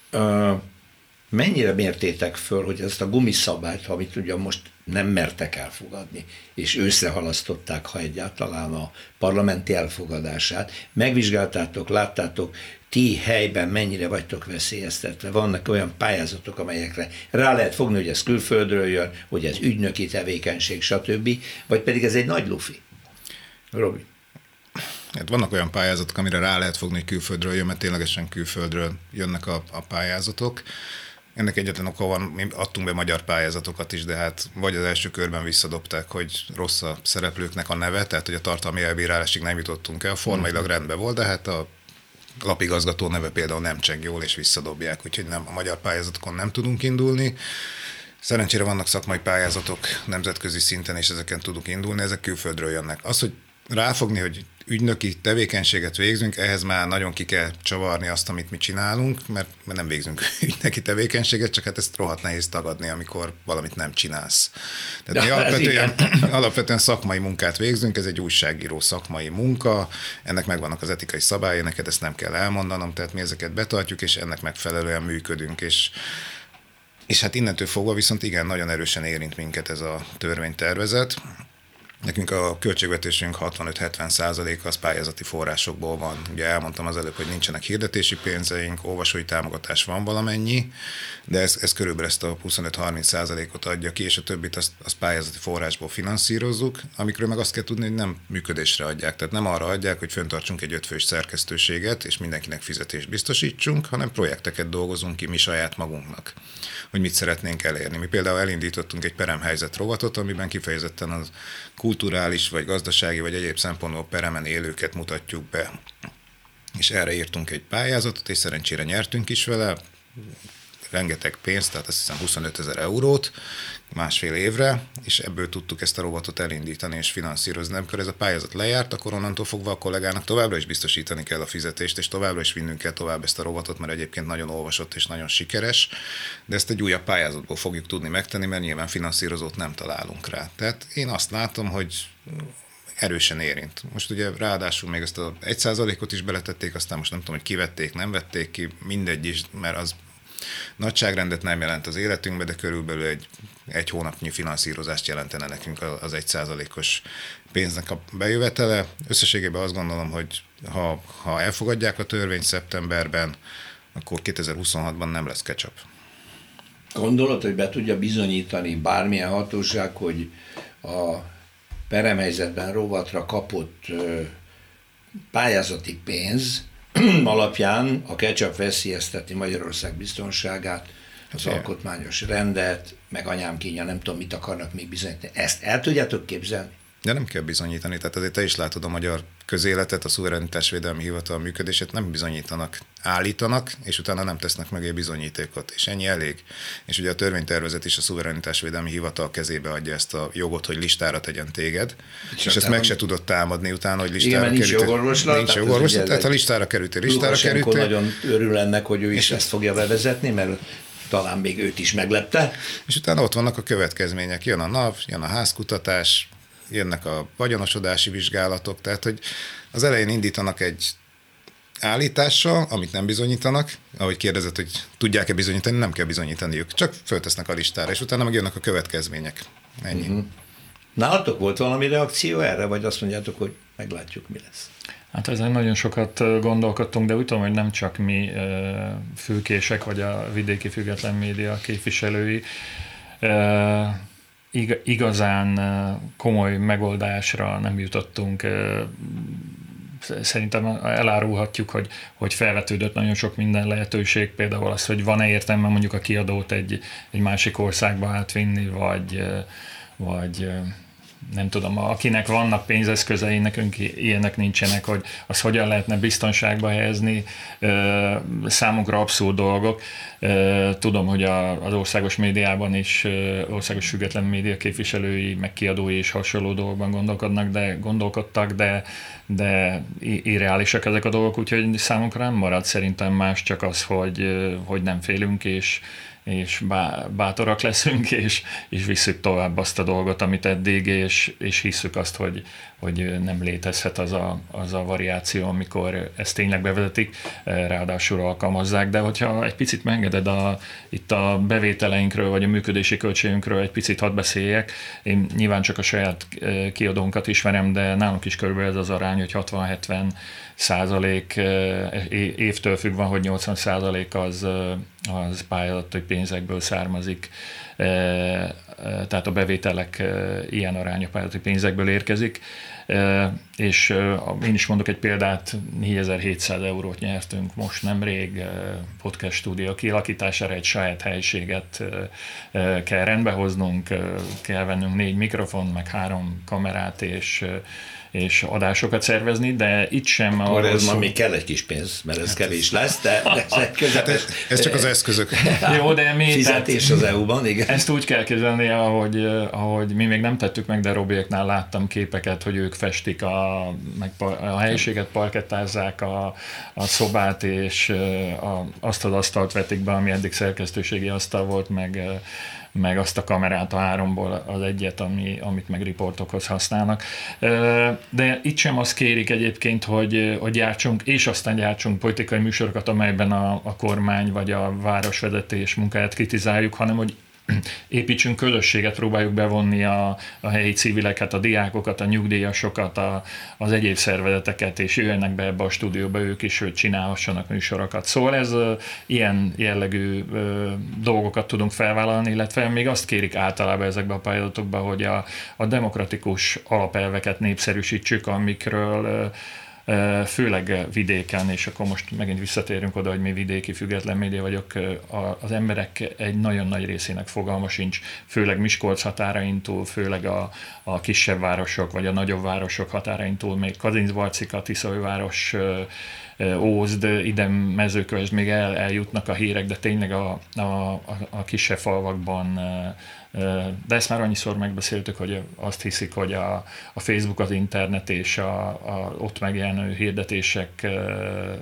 Mennyire mértétek föl, hogy ezt a gumiszabályt, amit ugye most nem mertek elfogadni, és őszre halasztották, ha egyáltalán a parlamenti elfogadását, megvizsgáltátok, láttátok, ti helyben mennyire vagytok veszélyeztetve? Vannak olyan pályázatok, amelyekre rá lehet fogni, hogy ez külföldről jön, hogy ez ügynöki tevékenység, stb., vagy pedig ez egy nagy lufi? Robi? Hát vannak olyan pályázatok, amire rá lehet fogni, hogy külföldről jön, mert ténylegesen külföldről jönnek a pályázatok. Ennek egyetlen oka van, mi adtunk be magyar pályázatokat is, de hát vagy az első körben visszadobták, hogy rossz a szereplőknek a neve, tehát hogy a tartalmi elbírálásig nem jutottunk el, formailag rendben volt, de hát a lapigazgató neve például nem cseng jól, és visszadobják, úgyhogy nem, a magyar pályázatokon nem tudunk indulni. Szerencsére vannak szakmai pályázatok nemzetközi szinten, és ezeken tudunk indulni, ezek külföldről jönnek. Az, hogy ráfogni, hogy ügynöki tevékenységet végzünk, ehhez már nagyon ki kell csavarni azt, amit mi csinálunk, mert nem végzünk ügynöki tevékenységet, csak hát ezt rohadt nehéz tagadni, amikor valamit nem csinálsz. Tehát mi alapvetően szakmai munkát végzünk, ez egy újságíró szakmai munka, ennek megvannak az etikai szabályai, neked ezt nem kell elmondanom, tehát mi ezeket betartjuk, és ennek megfelelően működünk, és hát innentől fogva viszont igen, nagyon erősen érint minket ez a törvénytervezet. Nekünk a költségvetésünk 65-70% az pályázati forrásokból van. Ugye elmondtam az előbb, hogy nincsenek hirdetési pénzeink, olvasói támogatás van valamennyi, de ez körülbelül ezt a 25-30%-ot adja ki, és a többit azt pályázati forrásból finanszírozzuk, amikről meg azt kell tudni, hogy nem működésre adják. Tehát nem arra adják, hogy fenntartsunk egy 5 fős szerkesztőséget, és mindenkinek fizetést biztosítsunk, hanem projekteket dolgozunk ki mi saját magunknak, hogy mit szeretnénk elérni. Mi például elindítottunk egy peremhelyzet rovatot, amiben kifejezetten az kulturális, vagy gazdasági, vagy egyéb szempontból peremen élőket mutatjuk be. És erre írtunk egy pályázatot, és szerencsére nyertünk is vele, rengeteg pénzt, tehát azt hiszem 25 000 eurót másfél évre, és ebből tudtuk ezt a robotot elindítani és finanszírozni. Amikor ez a pályázat lejárt, akkor onnantól fogva a kollégának továbbra is biztosítani kell a fizetést, és továbbra is vinnünk kell tovább ezt a robotot, mert egyébként nagyon olvasott és nagyon sikeres, de ezt egy újabb pályázatból fogjuk tudni megtenni, mert nyilván finanszírozót nem találunk rá. Tehát én azt látom, hogy erősen érint. Most ugye ráadásul még ezt az 1%-ot is beletették, aztán most nem tudom, hogy kivették, nem vették ki, mindegy is, mert az nagyságrendet nem jelent az életünkbe, de körülbelül egy hónapnyi finanszírozást jelentene nekünk az 1%-os pénznek a bejövetele. Összességében azt gondolom, hogy ha elfogadják a törvényt szeptemberben, akkor 2026-ban nem lesz ketchup. Gondolod, hogy be tudja bizonyítani bármilyen hatóság, hogy a peremhelyzetben rovatra kapott pályázati pénz alapján a ketchup veszélyezteti Magyarország biztonságát, az alkotmányos rendet, meg anyám kínja, nem tudom, mit akarnak még bizonyítani. Ezt el tudjátok képzelni? De nem kell bizonyítani, tehát azért te is látod a magyar közéletet, a szuverenitásvédelmi hivatal működését nem bizonyítanak, állítanak, és utána nem tesznek mögé bizonyítékot, és ennyi elég. És ugye a törvénytervezet is a szuverenitásvédelmi hivatal kezébe adja ezt a jogot, hogy listára tegyen téged, és ezt meg se tudott támadni utána, hogy listára kerültél. Nincs jogorvoslat. Nincs jogorvoslat, tehát ha listára kerültél. Lukashenko nagyon örül ennek, hogy ő is ezt fogja bevezetni, mert talán még őt is meglepte. És utána ott vannak a következmények. Jön a NAV, jön a házkutatás, jönnek a vagyonosodási vizsgálatok, tehát hogy az elején indítanak egy állítással, amit nem bizonyítanak, ahogy kérdezett, hogy tudják-e bizonyítani, nem kell bizonyítaniuk, csak föltesznek a listára, és utána meg jönnek a következmények. Ennyi. Nálatok volt valami reakció erre, vagy azt mondjátok, hogy meglátjuk, mi lesz? Hát ezen nagyon sokat gondolkodtunk, de úgy tudom, hogy nem csak mi fülkések, vagy a vidéki független média képviselői. Igazán komoly megoldásra nem jutottunk. Szerintem elárulhatjuk, hogy felvetődött nagyon sok minden lehetőség, például az, hogy van-e értelme mondjuk a kiadót egy másik országba átvinni, vagy nem tudom, akinek vannak pénzeszközei, nekünk ilyenek nincsenek, hogy az hogyan lehetne biztonságba helyezni, számunkra abszurd dolgok. Tudom, hogy az országos médiában is, országos független média képviselői, meg kiadói is hasonló dolgokban gondolkodtak, de irreálisak ezek a dolgok, úgyhogy számunkra nem marad szerintem más, csak az, hogy nem félünk, és bátorak leszünk, és visszük tovább azt a dolgot, amit eddig, és hisszük azt, hogy nem létezhet az a variáció, amikor ezt tényleg bevezetik, ráadásul alkalmazzák, de hogyha egy picit megengeded itt a bevételeinkről, vagy a működési költségünkről egy picit hadd beszéljek, én nyilván csak a saját kiadónkat ismerem, de nálunk is körülbelül ez az arány, hogy 60-70% évtől függ van, hogy 80% az pályázati pénzekből származik, tehát a bevételek ilyen arányú pályázati pénzekből érkezik, és én is mondok egy példát, 4700 eurót nyertünk most nemrég podcast stúdió kialakítására, egy saját helyiséget kell rendbehoznunk, kell vennünk 4 mikrofon, meg 3 kamerát, és adásokat szervezni, de itt sem... Akkor ez ma még kell egy kis pénz, mert ez kevés lesz, de ez csak az eszközök. Jó, de mi... Fizetés az EU-ban, igen. Ezt úgy kell kezelni, ahogy mi még nem tettük meg, de Robiéknál láttam képeket, hogy ők festik a helyiséget, parkettázzák a szobát, és azt az asztalt vetik be, ami eddig szerkesztőségi asztal volt, meg azt a kamerát a 3-ból az egyet, amit meg riportokhoz használnak. De itt sem azt kérik egyébként, hogy gyártsunk, és aztán gyártsunk politikai műsorokat, amelyben a kormány vagy a városvezetés munkáját kritizáljuk, hanem hogy építsünk közösséget, próbáljuk bevonni a helyi civileket, a diákokat, a nyugdíjasokat, az egyéb szervezeteket, és jöjjenek be ebbe a stúdióba ők is, hogy csinálhassanak műsorokat. Szóval ez ilyen jellegű dolgokat tudunk felvállalni, illetve még azt kérik általában ezekben a pályázatokban, hogy a demokratikus alapelveket népszerűsítsük, amikről főleg vidéken, és akkor most megint visszatérünk oda, hogy mi vidéki független média vagyok, az emberek egy nagyon nagy részének fogalma sincs, főleg Miskolc határain túl, főleg a kisebb városok, vagy a nagyobb városok határain túl, még Kazincbarcika, Tiszaújváros, Ózd, ide Mezőkövesd még eljutnak a hírek, de tényleg a kisebb falvakban, de ezt már annyiszor megbeszéltük, hogy azt hiszik, hogy a Facebook, az internet és ott megjelenő hirdetéseken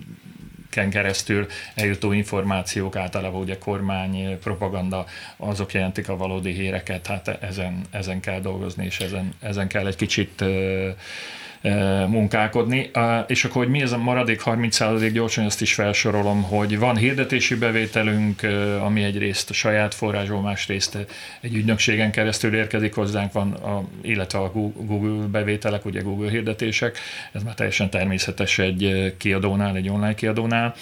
keresztül eljutó információk, általában ugye kormány, propaganda, azok jelentik a valódi híreket, hát ezen kell dolgozni, és ezen kell egy kicsit munkálkodni. És akkor, hogy mi ez a maradék 30%, gyorsan azt is felsorolom, hogy van hirdetési bevételünk, ami egyrészt a saját forrásból, másrészt egy ügynökségen keresztül érkezik hozzánk, illetve a Google bevételek, ugye Google hirdetések, ez már teljesen természetes egy kiadónál, egy online kiadónál.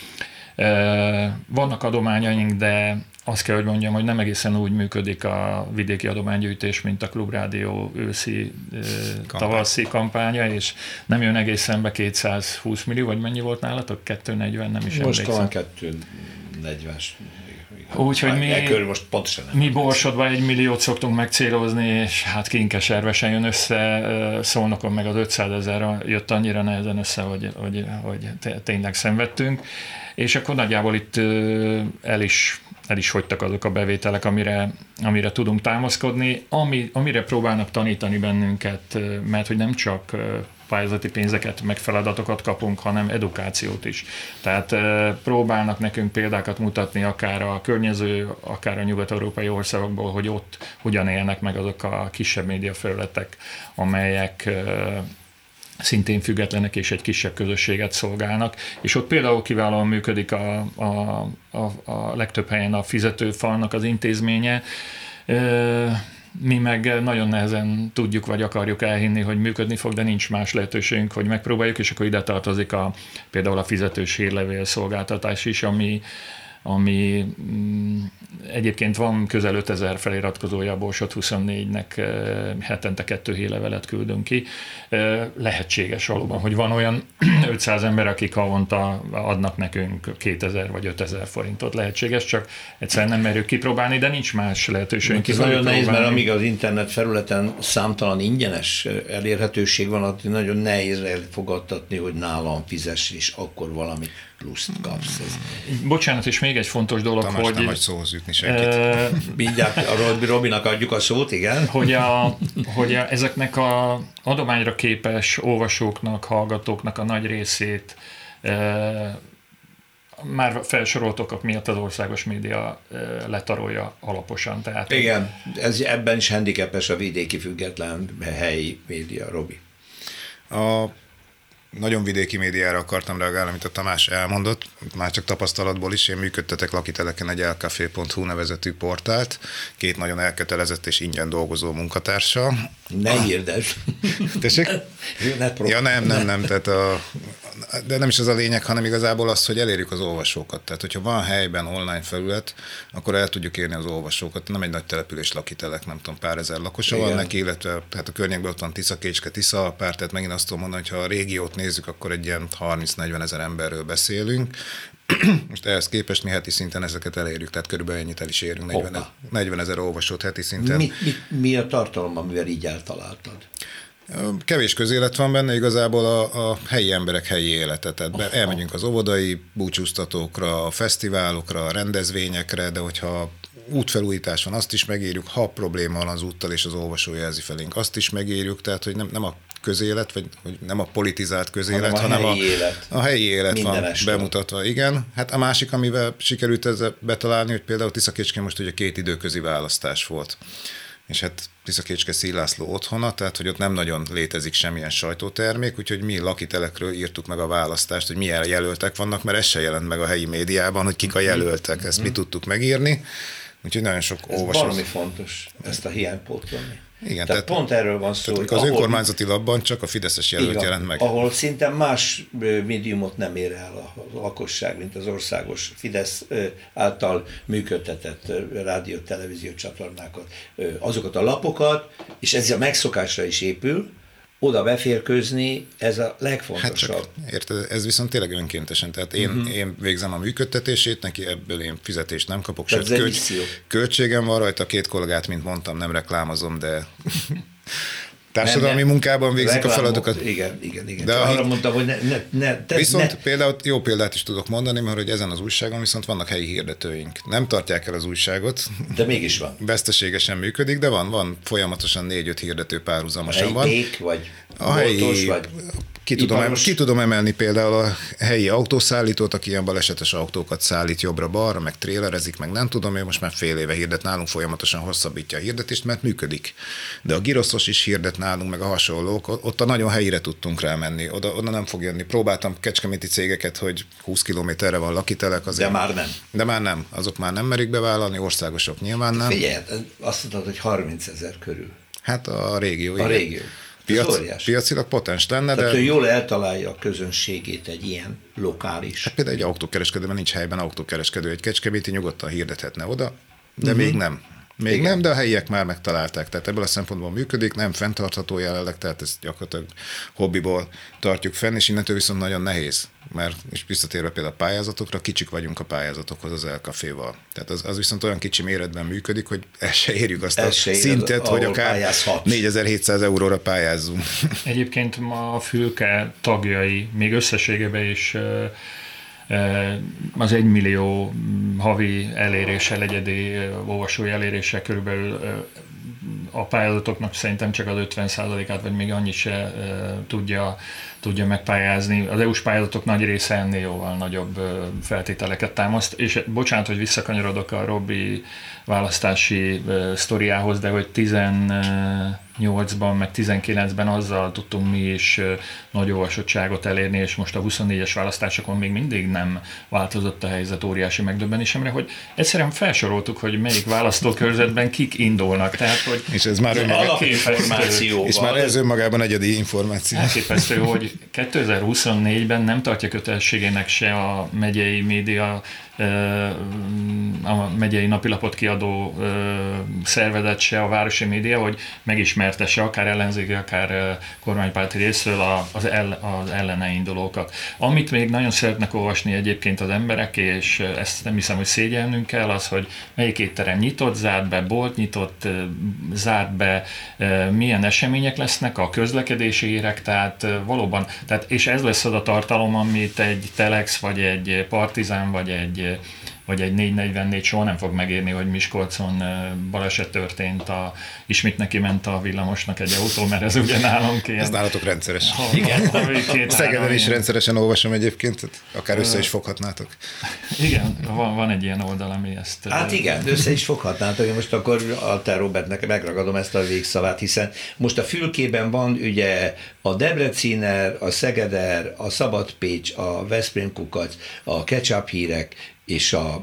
Vannak adományaink, de azt kell, hogy mondjam, hogy nem egészen úgy működik a vidéki adománygyűjtés, mint a Klubrádió őszi tavaszi kampánya, és nem jön egészen be 220 millió, vagy mennyi volt nálatok? 240, nem is most emlékszem. Most talán 240. Úgyhogy mi Borsodban 1 milliót szoktunk megcélozni, és hát Kinkeservesen jön össze, Szolnokon meg az 500 000 jött annyira nehezen össze, hogy tényleg szenvedtünk, és akkor nagyjából itt el is hagytak azok a bevételek, amire tudunk támaszkodni, amire próbálnak tanítani bennünket, mert hogy nem csak pályázati pénzeket, meg feladatokat kapunk, hanem edukációt is. Tehát próbálnak nekünk példákat mutatni akár a környező, akár a nyugat-európai országokból, hogy ott hogyan élnek meg azok a kisebb médiafelületek, amelyek szintén függetlenek és egy kisebb közösséget szolgálnak, és ott például kiválóan működik a legtöbb helyen a fizetőfalnak az intézménye. Mi meg nagyon nehezen tudjuk vagy akarjuk elhinni, hogy működni fog, de nincs más lehetőségünk, hogy megpróbáljuk, és akkor ide tartozik például a fizetős hírlevél szolgáltatás is, ami egyébként van közel 5000 feliratkozója a Borsod 24-nek, hetente 2 hírlevelet küldünk ki. Lehetséges valóban, hogy van olyan 500 ember, akik havonta adnak nekünk 2000 vagy 5000 forintot. Lehetséges, csak egyszerűen nem merjük kipróbálni, de nincs más lehetőségünk. Ez nagyon nehéz, mert amíg az internet felületen számtalan ingyenes elérhetőség van, addig nagyon nehéz elfogadtatni, hogy nálam fizess, és akkor valami pluszt kapsz. Bocsánat, és még egy fontos dolog, Tamás, hogy... nem hagy szóhoz jutni senkit. Mindjárt a Robinak adjuk a szót, igen. Hogy ezeknek a adományra képes olvasóknak, hallgatóknak a nagy részét már felsoroltok miatt az országos média letarolja alaposan. Tehát igen, ebben is handicapes a vidéki független helyi média, Robi. Nagyon vidéki médiára akartam reagálni, amit a Tamás elmondott, már csak tapasztalatból is. Én működtetek lakiteleken egy elcafé.hu nevezetű portált, 2 nagyon elkötelezett és ingyen dolgozó munkatársa. Ne hirdesd. Tessék? Ja, nem. Tehát de nem is az a lényeg, hanem igazából az, hogy elérjük az olvasókat. Tehát, hogyha van helyben online felület, akkor el tudjuk érni az olvasókat. Nem egy nagy település lakitelek, nem tudom, pár ezer lakosa van neki, illetve hát a környékben ott van Tiszakécske, Tiszaalpár, tehát megint azt tudom mondani, hogy ha a régiót nézzük, akkor egy ilyen 30-40 ezer emberről beszélünk. Most ehhez képest mi heti szinten ezeket elérjük, tehát körülbelül ennyit el is érünk, 40 ezer olvasót heti szinten. Mi a tartalom, amivel így eltaláltad? Kevés közélet van benne, igazából a helyi emberek helyi élete. Tehát elmegyünk az óvodai búcsúztatókra, a fesztiválokra, a rendezvényekre, de hogyha útfelújítás van, azt is megírjuk, ha probléma van az úttal és az olvasó jelzi felénk, azt is megírjuk, tehát hogy nem a közélet, vagy nem a politizált közélet, hanem a helyi élet van bemutatva. Igen. Hát a másik, amivel sikerült ezzel betalálni, hogy például Tiszakécskén most ugye 2 időközi választás volt. És hát Tiszakécske Szíj László otthona, tehát hogy ott nem nagyon létezik semmilyen sajtótermék, úgyhogy mi lakitelekről írtuk meg a választást, hogy milyen jelöltek vannak, mert ez se jelent meg a helyi médiában, hogy kik a jelöltek, ezt mi tudtuk megírni, úgyhogy nagyon sok olvasó. Ez valami fontos, ezt a hiányt pótolni. Igen, tehát pont erről van szó. Hogy az önkormányzati labban csak a fideszes jelölt jelent meg. Ahol szinte más médiumot nem ér el a lakosság, mint az országos Fidesz által működtetett rádió, televízió csatornákat, azokat a lapokat, és ez a megszokásra is épül, oda beférkőzni, ez a legfontosabb. Hát csak, érted, ez viszont tényleg önkéntesen, tehát én végzem a működtetését, neki ebből én fizetést nem kapok, sőt költségem van rajta, 2 kollégát, mint mondtam, nem reklámozom, de társadalmi munkában végzik a feladatokat. Igen. De arra mondtam, hogy viszont például jó példát is tudok mondani, mert hogy ezen az újságon viszont vannak helyi hirdetőink. Nem tartják el az újságot. De mégis van. Veszteségesen működik, de van folyamatosan 4-5 hirdető párhuzamosan van. Vagy a helyi, vagy ki tudom emelni például a helyi autószállítót, aki ilyen balesetes autókat szállít jobbra-balra, meg trélerezik, meg nem tudom, ő most már fél éve hirdet nálunk, folyamatosan hosszabbítja a hirdetést, mert működik. De a giroszos is hirdet nálunk, meg a hasonlók, ott a nagyon helyire tudtunk rámenni, oda nem fog jönni. Próbáltam kecskeméti cégeket, hogy 20 kilométerre van lakitelek. Azért, de már nem. Azok már nem merik bevállalni, országosok nyilván nem. Figyelj, azt mondtad, hogy 30 000 körül. Hát a régió. A régió. Piacilag potens lenne, tehát ő jól eltalálja a közönségét egy ilyen lokális. Hát például egy autókereskedőben nincs helyben autókereskedő, egy kecskeméti nyugodtan hirdethetne oda, de még nem. Nem, de a helyiek már megtalálták, tehát ebből a szempontból működik, nem fenntartható jelenleg, tehát ezt gyakorlatilag hobbiból tartjuk fenn, és innentől viszont nagyon nehéz, mert és visszatérve például a pályázatokra, kicsik vagyunk a pályázatokhoz az elcaféval. Tehát az viszont olyan kicsi méretben működik, hogy el se érjük azt a szintet, hogy akár 4700 euróra pályázzunk. Egyébként ma a Fülke tagjai még összességében is az 1 millió havi eléréssel, egyedi olvasói eléréssel körülbelül a pályázatoknak szerintem csak az 50%-át, vagy még annyit se tudja megpályázni. Az EU-s pályázatok nagy része ennél jóval nagyobb feltételeket támaszt, és bocsánat, hogy visszakanyarodok a Robi választási sztoriához, de hogy 8-ban, meg 19-ben azzal tudtunk mi is nagy olvasottságot elérni, és most a 24-es választásokon még mindig nem változott a helyzet óriási megdöbbenésemre, hogy egyszerűen felsoroltuk, hogy melyik választókörzetben kik indulnak. Tehát, hogy és ez már és már ez önmagában egyedi információ. Elképesztő, hogy 2024-ben nem tartja kötelességének se a megyei média, a megyei napilapot kiadó szervezet, se a városi média, hogy megismertesse akár ellenzéki, akár kormánypárti részről az ellene indulókat. Amit még nagyon szeretnek olvasni egyébként az emberek, és ezt nem hiszem, hogy szégyelnünk kell, az, hogy melyik étterem nyitott, zárt be, bolt nyitott, zárt be, milyen események lesznek, a közlekedési hírek, tehát valóban, és ez lesz az a tartalom, amit egy Telex, vagy egy Partizán, vagy egy 444 soha nem fog megérni, hogy Miskolcon baleset történt, ismét neki ment a villamosnak egy autó, mert ez ugye nálunk ilyen. Ez nálatok rendszeres. Igen. Szegeden is rendszeresen olvasom egyébként, akár össze is foghatnátok. Igen, van egy ilyen oldal, ami ezt... Hát igen, össze is foghatnátok. Most akkor Alter Robertnek megragadom ezt a végszavát, hiszen most a Fülkében van ugye a Debreciner, a Szegeder, a Szabad Pécs, a Veszprém Kukac, a Ketchup hírek, és a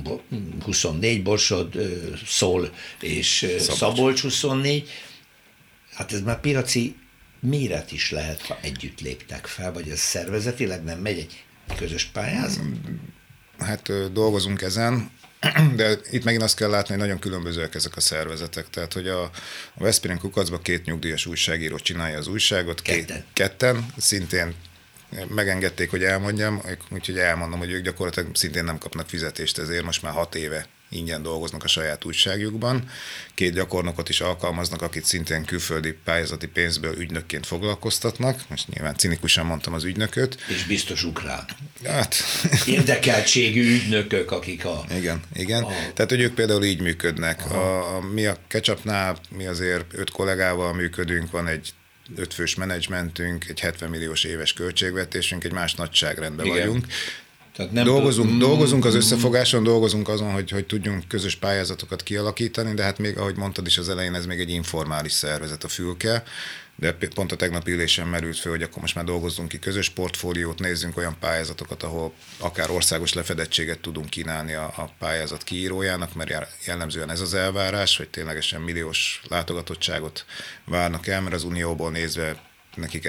324 Borsod, Szól és Szabolcs 24. Hát ez már piaci méret is lehet, ha együtt léptek fel, vagy ez szervezetileg nem megy egy közös pályázat? Hát dolgozunk ezen, de itt megint azt kell látni, hogy nagyon különbözőek ezek a szervezetek. Tehát, hogy a Veszprém Kukacban 2 nyugdíjas újságíró csinálja az újságot. Ketten, szintén megengedték, hogy elmondjam, úgyhogy elmondom, hogy ők gyakorlatilag szintén nem kapnak fizetést ezért, most már 6 éve ingyen dolgoznak a saját újságjukban. 2 gyakornokot is alkalmaznak, akit szintén külföldi pályázati pénzből ügynökként foglalkoztatnak. Most nyilván cinikusan mondtam az ügynököt. És biztos ukrán. Hát. Érdekeltségű ügynökök, akik Igen. Tehát, hogy ők például így működnek. Mi a Ketchupnál, mi azért 5 kollégával működünk, van egy 5 fős menedzsmentünk, egy 70 milliós éves költségvetésünk, egy más nagyságrendben vagyunk. Tehát nem dolgozunk az összefogáson, dolgozunk azon, hogy tudjunk közös pályázatokat kialakítani, de hát még, ahogy mondtad is az elején, ez még egy informális szervezet, a Fülke, de pont a tegnapi ülésen merült fel, hogy akkor most már dolgozzunk ki közös portfóliót, nézzünk olyan pályázatokat, ahol akár országos lefedettséget tudunk kínálni a pályázat kiírójának, mert jellemzően ez az elvárás, hogy ténylegesen milliós látogatottságot várnak el, mert az Unióból nézve nekik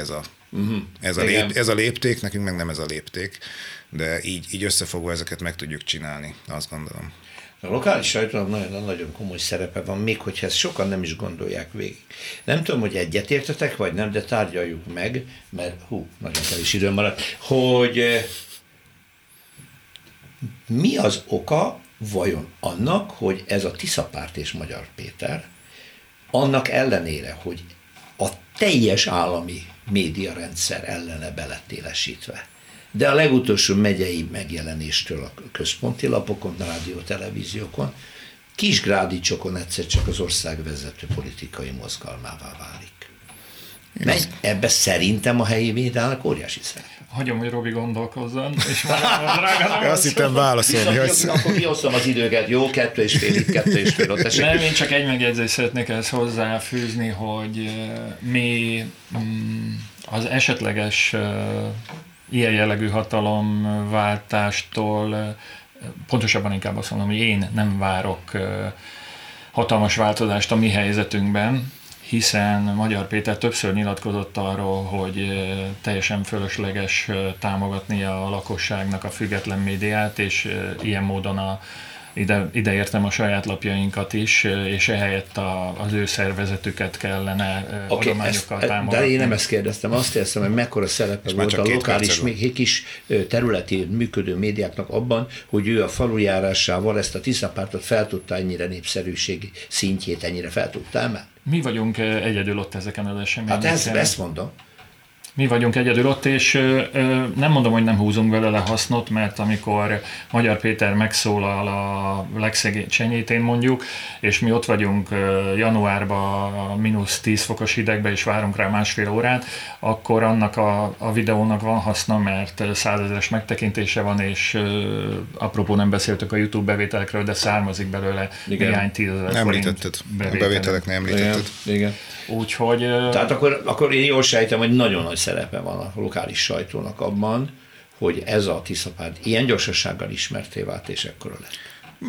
ez a lépték, nekünk meg nem ez a lépték, de így összefogva ezeket meg tudjuk csinálni, azt gondolom. A lokális sajtónak nagyon komoly szerepe van, még hogyha ezt sokan nem is gondolják végig. Nem tudom, hogy egyetértetek, vagy nem, de tárgyaljuk meg, mert nagyon kevés idő maradt, hogy mi az oka vajon annak, hogy ez a Tiszapárt és Magyar Péter, annak ellenére, hogy a teljes állami médiarendszer ellene beletélesítve, de a legutolsó megyei megjelenéstől a központi lapokon, a rádió, televíziókon, Kisgrádicsokon egyszer csak az ország vezető politikai mozgalmává válik. Ebbe szerintem a helyi médiának óriási szerepe. Hagyom, hogy Robi gondolkozzon, és azt hittem válaszolni. Akkor kiosztom az időket, jó? 2,5 ott esik. Nem, én csak egy megjegyzést szeretnék ehhez hozzáfűzni, hogy mi az esetleges ilyen jellegű hatalomváltástól, pontosabban inkább azt mondom, hogy én nem várok hatalmas változást a mi helyzetünkben, hiszen Magyar Péter többször nyilatkozott arról, hogy teljesen fölösleges támogatni a lakosságnak a független médiát, és ilyen módon ide értem a saját lapjainkat is, és ehelyett az ő szervezetüket kellene adományokkal támogatni. De én nem ezt kérdeztem, azt éreztem, hogy mekkora szerepe volt a lokális, kis területi működő médiáknak abban, hogy ő a falujárásával ezt a Tiszapártot fel tudta ennyire népszerűség szintjét, ennyire fel tudta emelni. Mi vagyunk egyedül ott ezeken az eseményeken. Hát ezt mondom. Mi vagyunk egyedül ott, és nem mondom, hogy nem húzunk belőle hasznot, mert amikor Magyar Péter megszólal a legszegényítén mondjuk, és mi ott vagyunk januárban -10 fokos hidegbe, és várunk rá másfél órát, akkor annak a videónak van haszna, mert 100 000-es megtekintése van, és apropó nem beszéltük a YouTube bevételekről, de származik belőle néhány 10 000 forint említetted. A bevételek nem említetted. Igen. Úgyhogy... Tehát akkor én jól sejtem, hogy nagyon nagy szerepe van a lokális sajtónak abban, hogy ez a Tiszapárd ilyen gyorsasággal ismerté vált, és ekkora lett.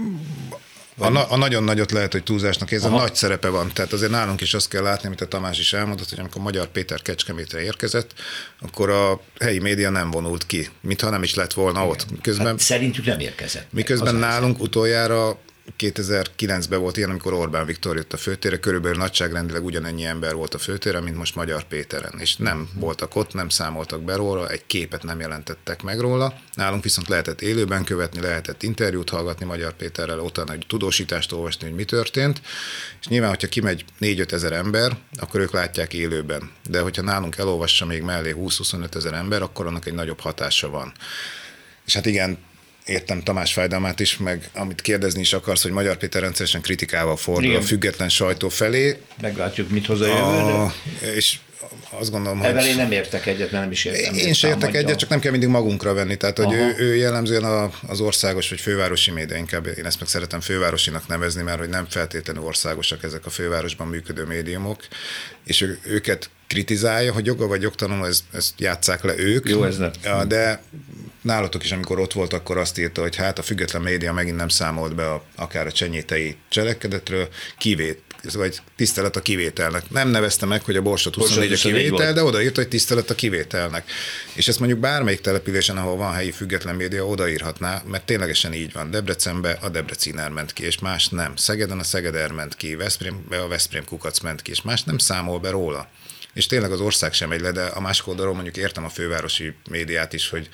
A nagyon nagyot lehet, hogy túlzásnak érzem, nagy szerepe van. Tehát azért nálunk is azt kell látni, amit a Tamás is elmondott, hogy amikor Magyar Péter Kecskemétre érkezett, akkor a helyi média nem vonult ki, mintha nem is lett volna ott. Miközben, hát szerintük nem érkezett. Miközben nálunk utoljára 2009-ben volt ilyen, amikor Orbán Viktor jött a főtérre, körülbelül nagyságrendileg ugyanennyi ember volt a főtéren, mint most Magyar Péteren, és nem voltak ott, nem számoltak be róla, egy képet nem jelentettek meg róla. Nálunk viszont lehetett élőben követni, lehetett interjút hallgatni Magyar Péterrel, utána egy tudósítást olvasni, hogy mi történt, és nyilván, hogyha kimegy 4-5 ezer ember, akkor ők látják élőben. De hogyha nálunk elolvassa még mellé 20-25 ezer ember, akkor annak egy nagyobb hatása van. És hát igen, értem Tamás fájdalmát is, meg amit kérdezni is akarsz, hogy Magyar Péter rendszeresen kritikával fordul a független sajtó felé. Meglátjuk, mit hoz a jövőre. És azt gondolom, hogy... én nem értek egyet, mert nem is értem. Én sem értek egyet, csak nem kell mindig magunkra venni. Tehát, hogy ő jellemzően az országos vagy fővárosi média, inkább én ezt meg szeretem fővárosinak nevezni, mert hogy nem feltétlenül országosak ezek a fővárosban működő médiumok, és őket kritizálja, hogy joga vagy jogtalanul, ezt játsszák le ők. Jó, ez nem. De nálatok is, amikor ott volt, akkor azt írta, hogy hát a független média megint nem számolt be akár a csenyétei cselekedetről, vagy tisztelet a kivételnek. Nem nevezte meg, hogy a Borsod 24 a kivétel, de odaírta, hogy tisztelet a kivételnek. És ezt mondjuk bármelyik településen, ahol van helyi független média, odaírhatná, mert ténylegesen így van. Debrecenbe a Debreciner ment ki, és más nem. Szegeden a Szegeder ment ki, Veszprémbe a Veszprém Kukac ment ki, és más nem számol be róla. És tényleg az ország sem megy le, de a másik oldalról mondjuk értem a fővárosi médiát is, hogy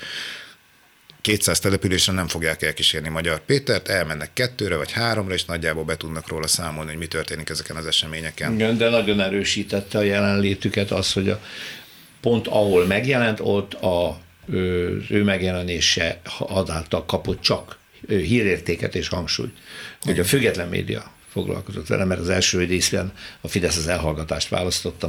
200 településen nem fogják elkísérni Magyar Pétert, elmennek 2-re vagy 3-ra, és nagyjából be tudnak róla számolni, hogy mi történik ezeken az eseményeken. Igen, de nagyon erősítette a jelenlétüket az, hogy pont ahol megjelent, ott az ő megjelenése adáltal kapott csak hírértéket és hangsúlyt, hogy a független média foglalkozott vele, mert az első részben a Fidesz az elhallgatást választotta,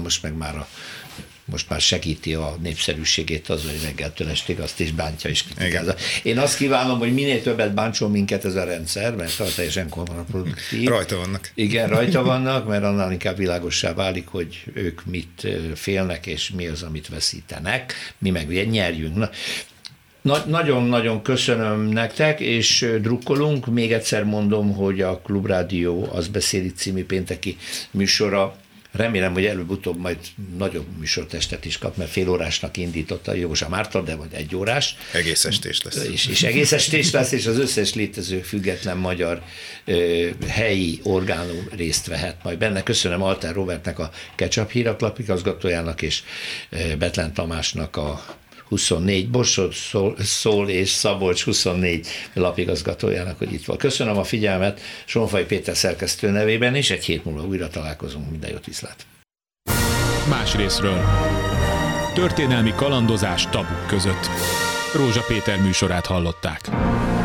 most már segíti a népszerűségét az, hogy reggeltől estig azt is bántja és kritikázza. Én azt kívánom, hogy minél többet bántson minket ez a rendszer, mert teljesen kontraproduktív. Rajta vannak. Igen, rajta vannak, mert annál inkább világossá válik, hogy ők mit félnek, és mi az, amit veszítenek. Mi meg nyerjünk. Nagyon-nagyon köszönöm nektek, és drukkolunk. Még egyszer mondom, hogy a Klubrádió Az beszéli című pénteki műsora, remélem, hogy előbb-utóbb majd nagyobb műsortestet is kap, mert félórásnak indította Józsa Márton, de majd 1 órás. Egész estés lesz. És egész estés lesz, és az összes létező független magyar helyi orgánum részt vehet majd benne. Köszönöm Alter Robertnek, a Ketchup híraklap igazgatójának, és Betlen Tamásnak, a 24 Borsod Szól és Szabolcs 24 lapigazgatójának, hogy itt van. Köszönöm a figyelmet Sonfai Péter szerkesztő nevében, és egy hét múlva újra találkozunk. Minden jót, viszlát! Más részről. Történelmi kalandozás tabuk között. Rózsa Péter műsorát hallották.